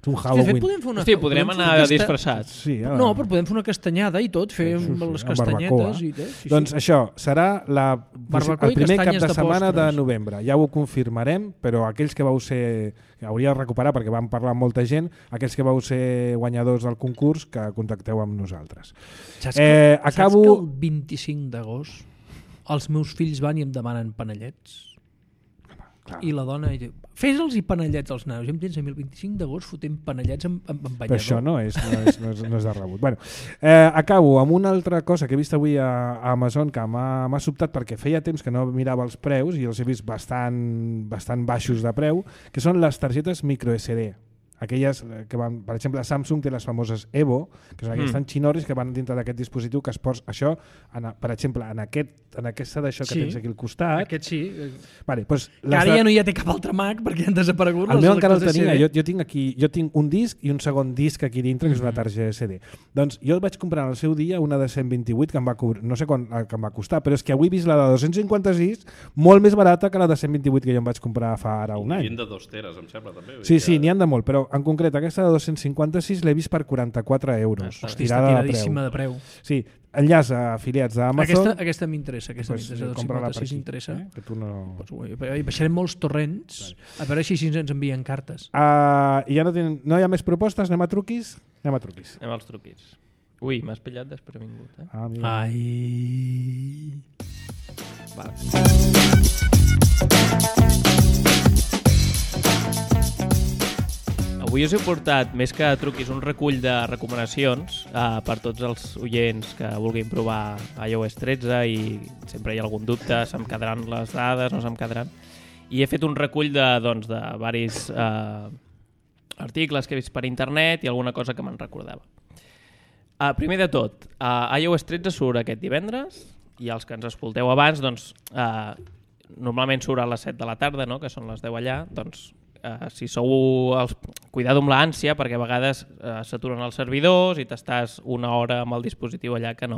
És un De Halloween. fet, podem fer una... Hosti, podrem anar disfressats. Sí, No, però podem fer una castanyada i tot, fer les amb castanyetes barbacoa. i tot. Sí, Doncs això, serà Barbacoa el i primer cap castanyes de de setmana de postres. novembre. Ja ho confirmarem, però aquells que vau ser... que hauria de recuperar perquè vam parlar amb molta gent, aquells que vau ser guanyadors del concurs, que contacteu amb nosaltres. Saps que acabo... el 25 d'agost els meus fills van i em demanen panellets? Clar. I la dona diu, fes-los i panellets als nanos. I em tens a mi el 25 d'agost fotent panellets amb banyador. Però això no és de rebut. Bueno, acabo amb una altra cosa que he vist avui a Amazon que m'ha sobtat perquè feia temps que no mirava els preus i els he vist bastant baixos de preu, que són les targetes micro SD. Aquelles que van, per exemple, Samsung té les famoses Evo, que són aquelles tan xinorris que van dintre d'aquest dispositiu que es posa això, per exemple, en aquesta d'això que tens aquí al costat. Aquest sí. Vale, doncs Que ara ja no hi ha cap altre Mac perquè han desaparegut el les meu encara el lectors de tenia, CD. jo tinc un disc i un segon disc aquí dintre que és una targeta CD. Doncs jo vaig comprar en el seu dia una de 128 que em va cobrir, no sé quant que em va costar, però és que avui he vist la de 256 molt més barata que la de 128 que jo em vaig comprar fa ara un any. I de 2 teres, em sembla, també. Sí, n'hi han de molt, però en concret aquesta de 256 l'he vist per 44 euros. Hosti, està tiradíssima de preu. Sí, enllaç a afiliats d'Amazon. Aquesta m'interessa, aquesta m'interessa, de 56 m'interessa. Que tu no... Baixarem molts torrents, a veure si ens envien cartes. I ja no hi ha més propostes, anem a truquis? Anem als truquis. Ui, m'has pillat desprevingut, eh? Ai... Avui us he portat, més que truquis, un recull de recomanacions per tots els oients que vulguin provar iOS 13 i sempre hi ha algun dubte, se'm quedaran les dades, no se'm quedaran. I he fet un recull de varis articles que he vist per internet i alguna cosa que me'n recordava. Primer de tot, iOS 13 surt aquest divendres i els que ens escolteu abans, doncs, normalment surt a les 7 de la tarda, no? Que són les 10 allà, doncs si sou cuidado amb l'ànsia perquè a vegades s'aturen els servidors i t'estàs una hora amb el dispositiu allà que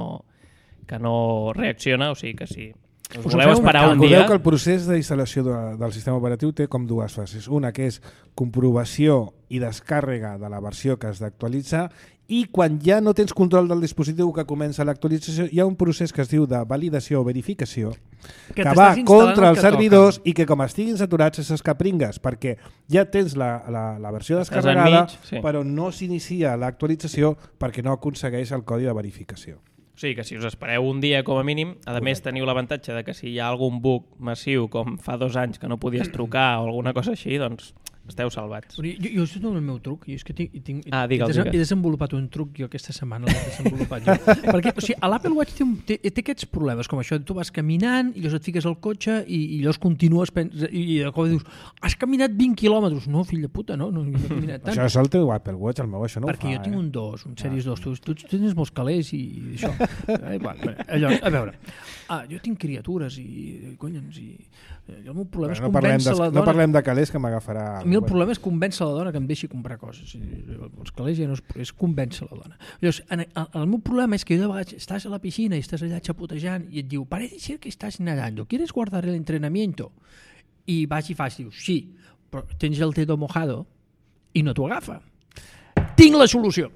no reacciona, o sigui que si us voleu esperar un dia... Recordeu que el procés d'instal·lació del sistema operatiu té com dues fases. Una que és comprovació i descàrrega de la versió que has d'actualitzar i quan ja no tens control del dispositiu que comença l'actualització hi ha un procés que es diu de validació o verificació que va contra els servidors i que com estiguin saturats és escapringues perquè ja tens la versió descarregada però no s'inicia l'actualització perquè no aconsegueix el codi de verificació. O sigui que si us espereu un dia com a mínim, a més teniu l'avantatge de que si hi ha algun bug massiu com fa 2 anys que no podies trucar o alguna cosa així, doncs esteu salvats. Jo això és el meu truc, i és que digue'l. He desenvolupat un truc jo aquesta setmana, l'he desenvolupat jo. Perquè o sigui, l'Apple Watch té aquests problemes, com això, tu vas caminant i llavors et fiques al cotxe i llavors continues i de cop dius, has caminat 20 quilòmetres. No, fill de puta, no he caminat tant. Això és el teu Apple Watch, el meu això no perquè ho fa. Perquè jo tinc un 2, un Series 2, tu tens molts calés i això. Llavors, a veure, jo tinc criatures i collons, i el meu problema és convèncer la dona... No parlem de calés que m'agafarà... A mi el problema és convèncer la dona que em deixi comprar coses. Els calés ja no és convèncer la dona. Llavors, el meu problema és que jo de vegades estàs a la piscina i estàs allà xapotejant i et diu, parece ser que estàs nadando, ¿quieres guardar el entrenamiento? I vas i fas, dius, sí, però tens el dedo mojado i no t'ho agafa. Tinc la solució.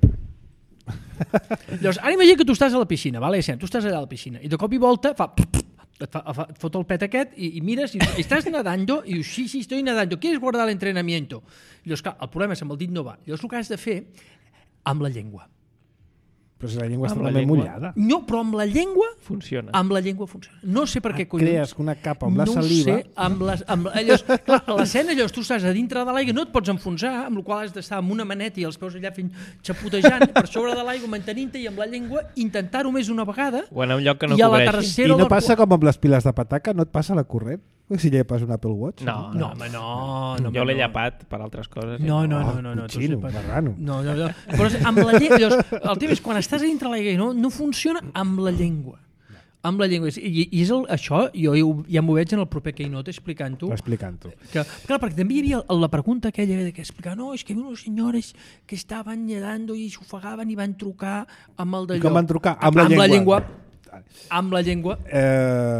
Llavors, ara imagina que tu estàs a la piscina, vale? Tu estàs allà a la piscina i de cop i volta et fot el pet aquest i mires i estàs nadando i dius, sí, estoy nadando, ¿quieres guardar el entrenamiento? Llavors, clar, el problema és amb el dit no va. Llavors el que has de fer amb la llengua. Però si la llengua està també mullada. No, però amb la llengua funciona. Amb la llengua funciona. No sé per què collons. Crees una capa amb la saliva. No sé, clar, a l'escena llavors tu estàs a dintre de l'aigua, no et pots enfonsar, amb la qual has d'estar amb una maneta i els peus allà fent xapotejant per sobre de l'aigua, mantenint-te i amb la llengua intentar-ho més una vegada. O en un lloc que no cobreixi. cobreixi. I no passa com amb les piles de pataca? No et passa la corrent? Si llepes un Apple Watch? No, home, no. Jo l'he llepat per altres coses. No. Xino, marrano. No. Però amb la llengua, el tema és quan estàs a dintre l'aigua no funciona amb la llengua. Amb la llengua. I és això, jo ja m'ho veig en el proper Keynote explicant-ho. Clar, perquè també hi havia la pregunta aquella que explicava, no, és que hi havia unes senyores que estaven nedando i s'ofegaven i van trucar amb el d'allò. I com van trucar? Amb la llengua. Amb la llengua.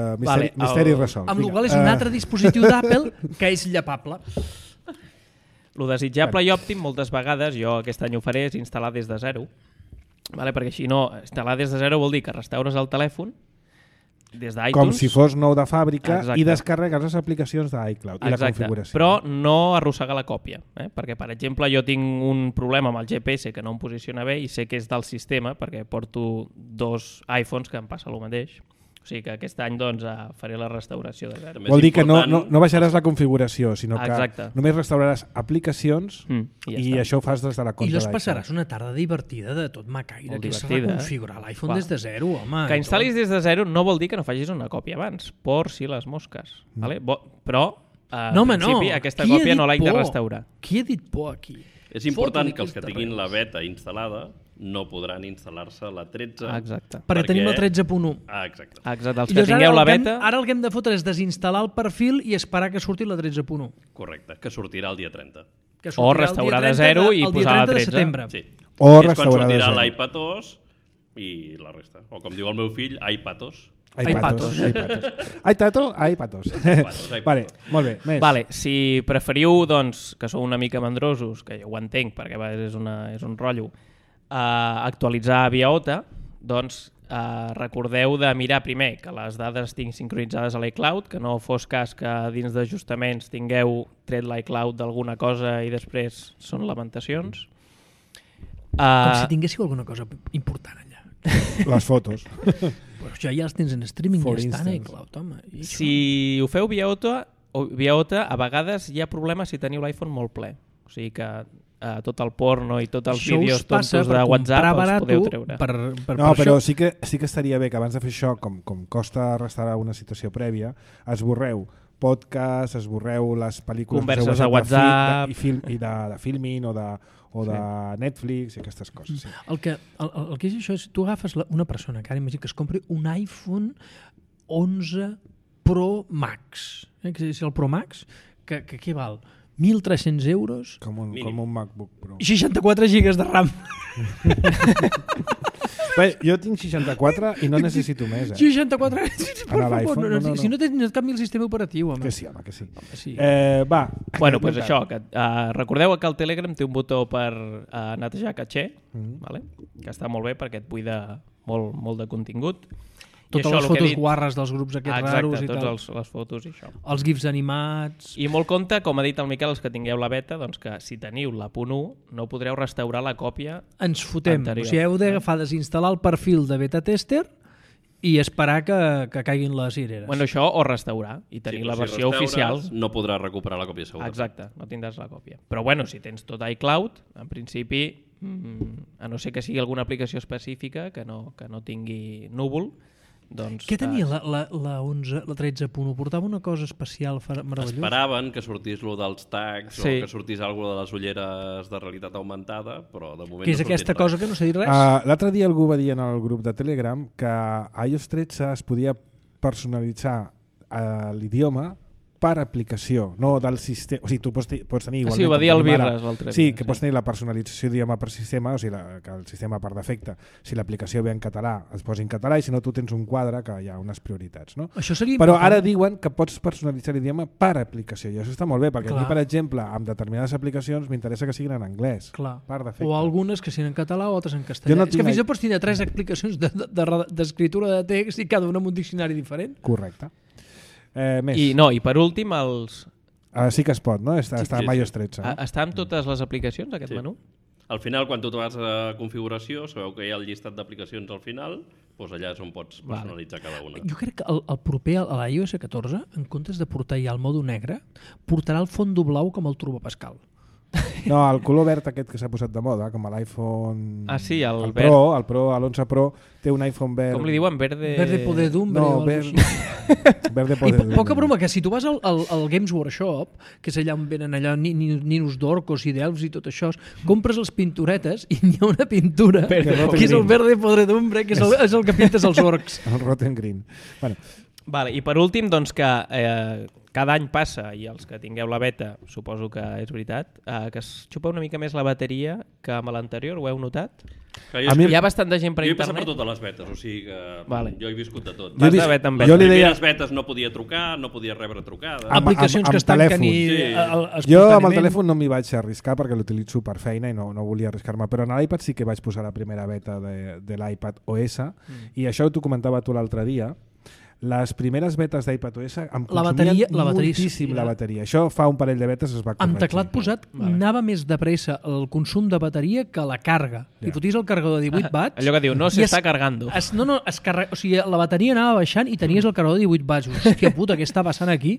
Misteri resolt. Amb el qual és un altre dispositiu d'Apple que és llepable. Lo desitjable i òptim, moltes vegades, jo aquest any ho faré, és instal·lar des de zero, vale? Perquè així no, instal·lar des de zero vol dir que restaures el telèfon des d'iTunes. Com si fos nou de fàbrica. Exacte. I descarregues les aplicacions d'iCloud i la configuració. Però no arrossegar la còpia, perquè, per exemple, jo tinc un problema amb el GPS que no em posiciona bé i sé que és del sistema, perquè porto 2 iPhones que em passa el mateix. O sigui que aquest any doncs, faré la restauració de zero. Vol dir que no baixaràs la configuració, sinó que Exacte. només restauraràs aplicacions i això ho fas des de la compte I les d'iCloud. passaràs una tarda divertida de tot macaire, Molt que és divertida, reconfigurar l'iPhone des de zero, home. Que instal·lis des de zero no vol dir que no facis una còpia abans, por si les mosques. Vale? Però, No, home, principi, no. aquesta Qui ha còpia dit no l'haig de por? restaurar. Qui ha dit por aquí? És important Fot-li que els que aquests tinguin la terrenys. beta instal·lada no podran instal·lar-se la 13. Exacte. Perquè tenim la 13.1. Exacte. Exacte, els I que llavors tingueu la el que hem- beta... Ara el que hem de fotre és desinstal·lar el perfil i esperar que surti la 13.1. Correcte, que sortirà el dia 30. Que O sortirà el dia restaurar de 30 zero i el dia posar la 30 de 13. setembre. Sí. O I és quan restaurar de sortirà zero. l'iPadOS i la resta. O com diu el meu fill, iPatos. iPatos. iPatos. Vale, molt bé. Més. Vale, si preferiu, doncs, que sou una mica mandrosos, que jo ho entenc, perquè a vegades és un rotllo, actualitzar via OTA, doncs recordeu de mirar primer que les dades tinc sincronitzades a l'iCloud, que no fos cas que dins d'ajustaments tingueu tret l'iCloud d'alguna cosa i després són lamentacions. Com si tinguéssiu alguna cosa important allà. Les fotos. Però això ja els tens en streaming, For ja estan, instance. Cloud, home. I això- Si ho feu via OTA, a vegades hi ha problemes si teniu l'iPhone molt ple. O sigui que tot el porno i tots els Això us vídeos passa tontos de per WhatsApp comprar els barato podeu treure. No, però això. sí que estaria bé que abans de fer això, com costa restaurar una situació prèvia, esborreu podcast, esborreu les pel·lícules Converses que us heu de baixat WhatsApp. i de filming o de Netflix i aquestes coses. Sí. El que és això és, tu agafes una persona que ara imagina que es compri un iPhone 11 Pro Max, que és el Pro Max, que què val? 1.300 euros, Com un MacBook Pro. i 64 gigas de RAM. Bé, jo tinc 64 i no necessito més. 64 per A favor, l'iPhone, no. si no tens cap mil sistema operatiu, home. Que sí, home, que sí. Sí. Va. Bueno, doncs això, que, recordeu que el Telegram té un botó per netejar caché, vale? Que està molt bé perquè et buida molt de contingut. I Totes això, les el que he fotos dit- guarres dels grups aquests raros i Exacte, tal. tots les fotos i això. Els gifs animats. I molt compte, com ha dit el Miquel, els que tingueu la beta, doncs que si teniu la .1 no podreu restaurar la còpia. Ens fotem. Anterior. O sigui, heu d'agafar, desinstal·lar el perfil de beta tester i esperar que caiguin les cireres. Bueno, això o restaurar i tenir la versió oficial. No podràs recuperar la còpia segura. Exacte, no tindràs la còpia. Però bueno, si tens tot iCloud, en principi, a no ser que sigui alguna aplicació específica que no tingui núvol, doncs... Què tenia la 13.1? Portava una cosa especial meravellosa? Esperaven que sortís lo dels tags Sí. o que sortís alguna de les ulleres de realitat augmentada, però de moment Que és no ha sortit aquesta res. cosa que no s'ha dit res? L'altre dia algú va dir en el grup de Telegram que a iOS 13 es podia personalitzar l'idioma per aplicació, no del sistema. O sigui, tu pots tenir igualment... Sí, ho va com dir el tenim ara, Birres l'altre Sí, dia, que pots tenir la personalització d'idioma per sistema, o sigui, que el sistema per defecte, si l'aplicació ve en català, es posa en català, i si no, tu tens un quadre que hi ha unes prioritats, no? Això seria Però important. ara diuen que pots personalitzar l'idioma per aplicació, i això està molt bé, perquè a mi, Clar. per exemple, amb determinades aplicacions m'interessa que siguin en anglès, Clar. per defecte. O algunes que siguin en català o altres en castellà. Jo no És que tinc fins i tot pots tindre 3 aplicacions d'escriptura de text i cada una amb un diccionari diferent. Correcte. Més. I per últim, Sí que es pot, no? Està sí, amb sí. iOS 13. No? està amb totes les aplicacions, aquest Sí. menú? Al final, quan tu vas a configuració, sabeu que hi ha el llistat d'aplicacions al final, doncs allà és on pots personalitzar cada una. Jo crec que el proper, a l'iOS 14, en comptes de portar ja el modo negre, portarà el fondo blau com el Turbo Pascal. No, el color verd aquest que s'ha posat de moda, com a l'iPhone... Ah, sí, el el verd. Pro, l'11 Pro, té un iPhone verd... Com li diuen? Verde... Verde poder d'umbre No, o verd... alguna cosa així. verde I poder d'umbre. poca broma, que si tu vas al Games Workshop, que és allà on venen allà ninos d'orcos i d'elfs i tot això, compres les pinturetes i hi ha una pintura Verde que és el green. verde podre d'umbre, que és el que pintes els orcs. El Rotten Green. Bueno, Vale, i per últim, doncs que cada any passa, i els que tingueu la beta, suposo que és veritat, que es xupa una mica més la bateria que amb l'anterior, ho heu notat? Hi ha bastant de gent per jo internet. Jo he passat per totes les betes, o sigui que jo he viscut de tot. Vas de beta en beta. Les primeres betes no podia trucar, no podia rebre trucades. Aplicacions que es tanquen i... Jo amb el telèfon no m'hi vaig arriscar perquè l'utilitzo per feina i no volia arriscar-me, però en l'iPad sí que vaig posar la primera beta de l'iPad OS i això t'ho comentava tu l'altre dia. Les primeres betes d'iPad OS em consumien moltíssim la bateria. Això fa un parell de betes es va corregir. Amb teclat posat anava més de pressa el consum de bateria que la càrrega. I foties el carregador de 18 watts... Allò que diu, no s'està carregando. O sigui, la bateria anava baixant i tenies el carregador de 18 watts. Hòstia puta, què està passant aquí?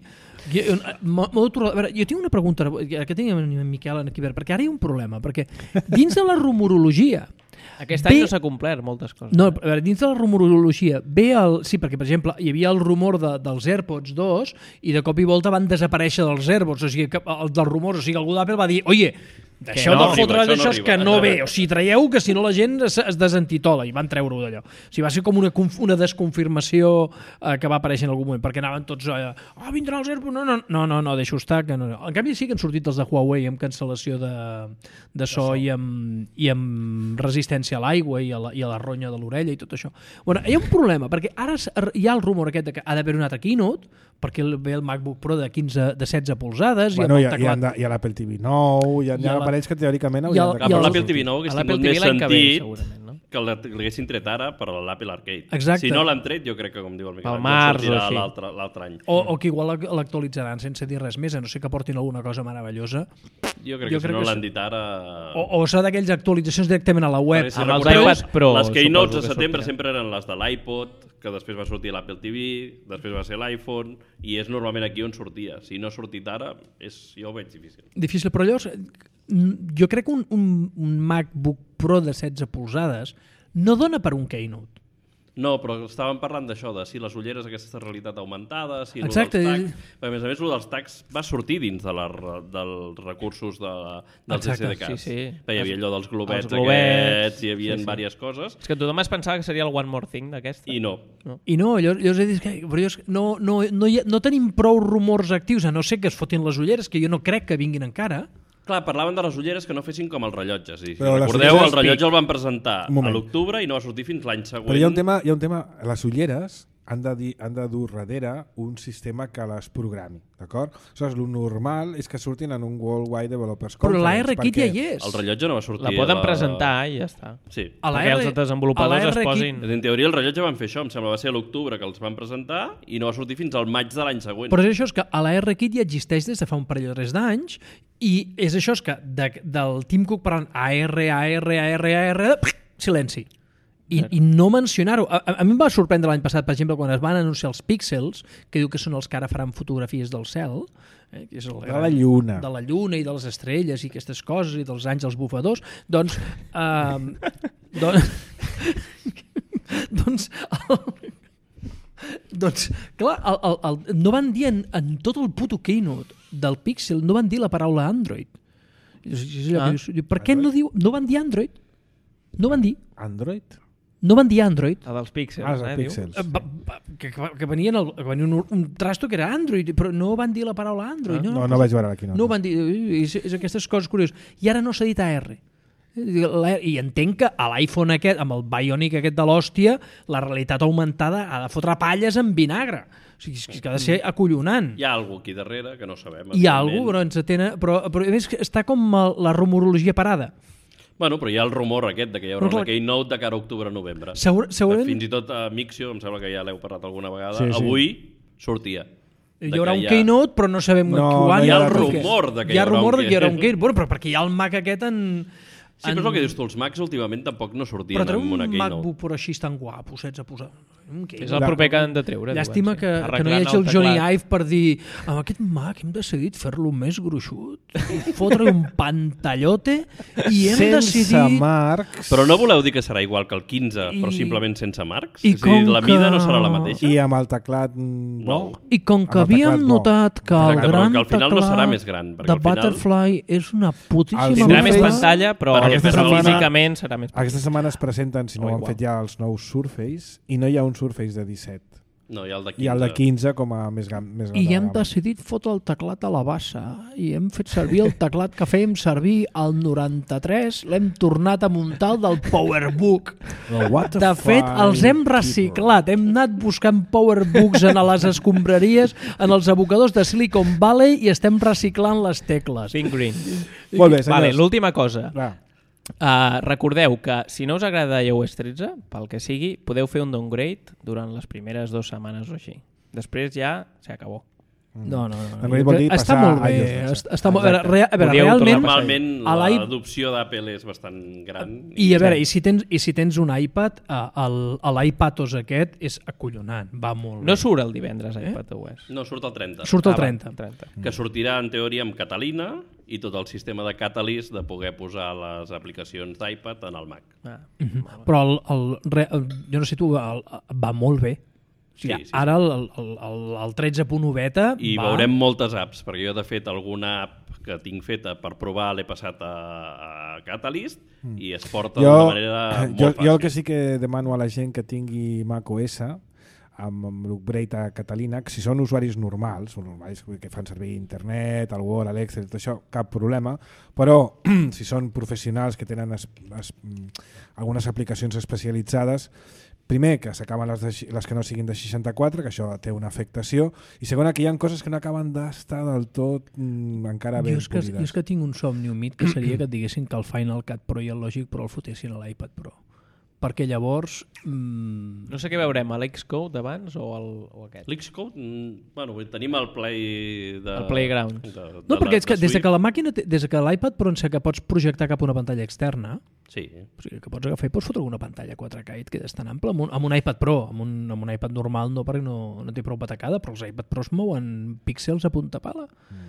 Jo tinc una pregunta, que tinc en Miquel aquí, perquè ara hi ha un problema, perquè dins de la rumorologia aquest any no s'ha complert moltes coses. No, a veure, dins de la rumorologia ve el... Sí, perquè, per exemple, hi havia el rumor dels AirPods 2 i de cop i volta van desaparèixer dels AirPods, o sigui, dels rumors, o sigui, algú d'Apple va dir, oye, deixeu de fotre d'això, que no ve, o sigui, traieu que si no la gent es desentitola, i van treure-ho d'allò. O sigui, va ser com una desconfirmació que va aparèixer en algun moment, perquè anaven tots vindran els AirPods, no, deixo estar, que no. En canvi sí que han sortit els de Huawei amb cancel·lació de so i amb resistència a l'aigua i a la ronya de l'orella i tot això. Bueno, hi ha un problema, perquè ara hi ha el rumor aquest que ha d'haver un altre keynote, perquè ve el MacBook Pro de 16 polzades i amb el teclat... Hi ha l'Apple TV 9, hi ha aparells que teòricament haurien de... Per l'Apple TV 9 hagués tingut més sentit no? que l'haguessin tret ara per l'Apple Arcade. Exacte. Si no l'han tret, jo crec que, com diu el Miquel, sortirà l'altre any. O que igual l'actualitzaran sense dir res més, a no sé que portin alguna cosa meravellosa. Jo crec que si no l'han dit ara... O serà d'aquells actualitzacions directament a la web. Si recordeu, les Keynotes de setembre sempre eren les de l'iPod, que després va sortir l'Apple TV, després va ser l'iPhone, i és normalment aquí on sortia. Si no ha sortit ara, jo ho veig difícil. Difícil, però llavors jo crec que un MacBook Pro de 16 polzades no dona per un Keynote. No, però estàvem parlant d'això, de si les ulleres aquesta realitat augmentada, si exacte. Dels tags... A més, el dels tags va sortir dins dels recursos dels SDKs. Sí. Hi havia allò dels globets aquests, hi havia diverses coses. És que tothom es pensava que seria el One More Thing d'aquesta. I no. Llavors he dit que no tenim prou rumors actius, a no ser que es fotin les ulleres, que jo no crec que vinguin encara. Clar, parlaven de les ulleres que no fessin com els rellotges. Si recordeu, el rellotge el van presentar a l'octubre i no va sortir fins l'any següent. Però hi ha un tema, les ulleres han de dur darrere un sistema que les programi, d'acord? Aleshores, el normal és que surtin en un Worldwide Developers Conference. Però l'ARKit ja hi és. El rellotge no va sortir. La poden presentar i ja està. Sí. Perquè els desenvolupadors es posin... En teoria el rellotge van fer això, em sembla, va ser a l'octubre que els van presentar i no va sortir fins al maig de l'any següent. Però això és que l'ARKit ja existeix des de fa un parell o 3 d'anys i és això és que del Tim Cook parlant AR, silenci. I no mencionar-ho. A mi em va sorprendre l'any passat, per exemple, quan es van anunciar els píxels, que diu que són els que ara faran fotografies del cel, que és de la lluna. De la lluna i de les estrelles i aquestes coses i dels àngels bufadors, doncs clar, no van dir en tot el puto keynote del Pixel, no van dir la paraula Android. Per què no van dir Android? No van dir. Android? No van dir Android. Dels píxels. Els píxels. Que venien un trasto que era Android, però no van dir la paraula Android. No vaig veure aquí. No van dir, és aquestes coses curioses. I ara no s'ha dit AR. I entenc que a l'iPhone aquest, amb el Bionic aquest de l'hòstia, la realitat augmentada ha de fotre palles en vinagre. O sigui, és que ha de ser acollonant. Hi ha alguna aquí darrere que no sabem. Hi ha alguna, però a més està com la rumorologia parada. Bueno, però hi ha el rumor aquest de que hi haurà una Keynote de cara a octubre-novembre. Segurament... Fins i tot a Mixio, em sembla que ja l'heu parlat alguna vegada, avui sortia. Hi haurà un Keynote, però no sabem quan. Hi ha el rumor de que hi haurà un Keynote. Bueno, però perquè hi ha el Mac aquest en... Sí, però és el que dius tu, els Macs últimament tampoc no sortien en una Keynote. Però treu un MacBook Pro així tan guapo, saps a posar... És el proper que han de treure. Llàstima que no hi hagi el Johnny Ive per dir amb aquest Mac hem decidit fer-lo més gruixut i fotre un pantallote i hem decidit... Sense marcs... Però no voleu dir que serà igual que el 15, però simplement sense marcs? És a dir, la mida no serà la mateixa? I amb el teclat... No. I com que havíem notat que el gran teclat al no serà més gran, de Butterfly és una putíssima... Tindrà més pantalla, però físicament serà més... Aquesta setmana es presenten, si no ho han fet ja, els nous Surface, i no hi ha un Surface de 17. No, hi ha el de 15. I el de 15 com a més gran I de hem gamma. decidit fotre el teclat a la bassa i hem fet servir el teclat que fèiem servir al 93, l'hem tornat a muntar el del PowerBook. De fet, els hem reciclat, hem anat buscant PowerBooks en les escombraries, en els abocadors de Silicon Valley i estem reciclant les tecles. Pink Green. Molt bé, senyors. Vale, l'última cosa. Va. Recordeu que si no us agrada iOS 13, pel que sigui, podeu fer un downgrade durant les primeres 2 setmanes o així. Després ja s'acabó. No. Downgrade vol dir Està passar molt a bé. iOS 12. Està molt bé. A veure, Podríeu realment... tornar Normalment a l'iP- l'adopció d'Apple és bastant gran. I a veure, i si tens un iPad, l'iPadOS aquest és acollonant, va molt bé. No surt el divendres iPadOS. No, surt el 30. Surt el 30. 30. Que sortirà, en teoria, amb Catalina i tot el sistema de Catalyst de poder posar les aplicacions d'iPad en el Mac. Però jo no sé tu, va molt bé. O sigui, Sí. ara el 13.1 beta I va... veurem moltes apps, perquè jo, de fet, alguna app que tinc feta per provar l'he passat a Catalyst i es porta d'una manera molt fàcil. Jo el que sí que demano a la gent que tingui macOS amb l'upgrade a Catalina, que si són usuaris normals que fan servir internet, el Word, l'Excel, tot això, cap problema, però si són professionals que tenen algunes aplicacions especialitzades, primer, que s'acaben les que no siguin de 64, que això té una afectació, i segona, que hi ha coses que no acaben d'estar del tot encara ben polides. Jo és que tinc un somni humit que seria que et diguessin que el Final Cut Pro i el Logic Pro el fotessin a l'iPad Pro. Perquè llavors... No sé què veurem, l'Xcode d'abans o aquest? L'Xcode, bueno, tenim el Play El Playground. No, perquè és que des que la màquina, des que l'iPad Pro en sé que pots projectar cap a una pantalla externa, Sí. o sigui, que pots agafar i pots fotre una pantalla 4K i et quedes tan ample amb un iPad Pro, amb un iPad normal no, perquè no té prou patacada, però els iPad Pros mouen píxels a punta pala.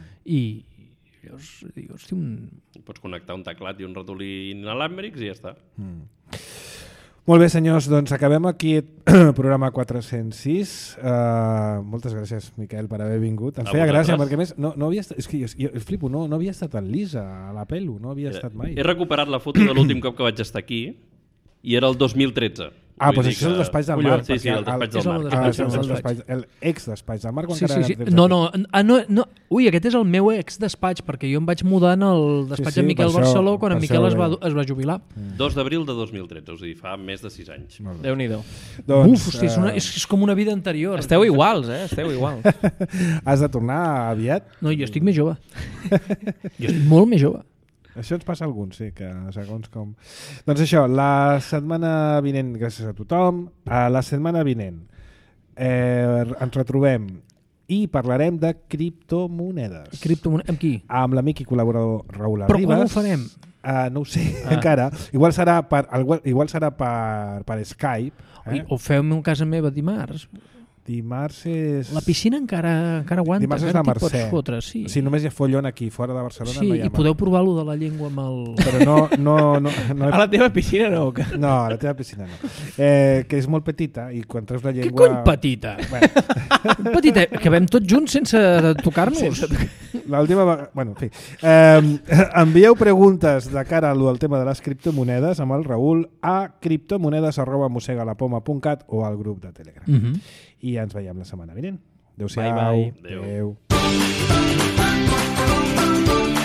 I llavors dic, hosti, Pots connectar un teclat i un ratolí inalàmbrics i ja està. Molt bé, senyors, doncs acabem aquí el programa 406. Moltes gràcies, Miquel, per haver vingut. Ens A feia gràcia, vosaltres. perquè a més, no havia estat, és que jo flipo, no havia estat en Lisa, a la Pelu, no havia estat mai. He recuperat la foto de l'últim cop que vaig estar aquí i era el 2013. Doncs això és el despatx del Marc. Sí, el despatx del Marc. L'ex-despatx del Marc, quan sí. encara... No. Ui, aquest és el meu ex-despatx, perquè jo em vaig mudar en el despatx de Miquel Barceló quan en Miquel es va jubilar. 2 d'abril de 2013, us dir, fa més de 6 anys. Déu-n'hi-do. Doncs, Hosti, és com una vida anterior. Esteu iguals, Esteu iguals. has de tornar aviat? No, jo estic més jove. Jo estic molt més jove. Això ens passa a alguns, sí, que segons com... Doncs això, la setmana vinent, gràcies a tothom, la setmana vinent ens retrobem i parlarem de criptomonedes. Amb qui? Amb l'amic i col·laborador Raül Però Arribas. quan ho farem? No ho sé, encara. Igual serà per Skype. O feu-me un casa meva dimarts. Dimarts és... La piscina encara aguanta. Dimarts és la Mercè. Fotre, sí. Si només hi ha follon aquí, fora de Barcelona Sí, no hi ha i podeu provar lo de la llengua amb el... Però no A la teva piscina no. No, a la teva piscina no. Que és molt petita i quan treus la Què llengua... cony petita? Bueno, Petita, que vam tots junts sense tocar-nos. l'última vegada... Bueno, en fi. Envieu preguntes de cara al tema de les criptomonedes amb el Raül a criptomonedes@mosegalapoma.cat o al grup de Telegram. I ens veiem la setmana vinent. Adéu-siau. Bye, bye. Adéu. Adéu.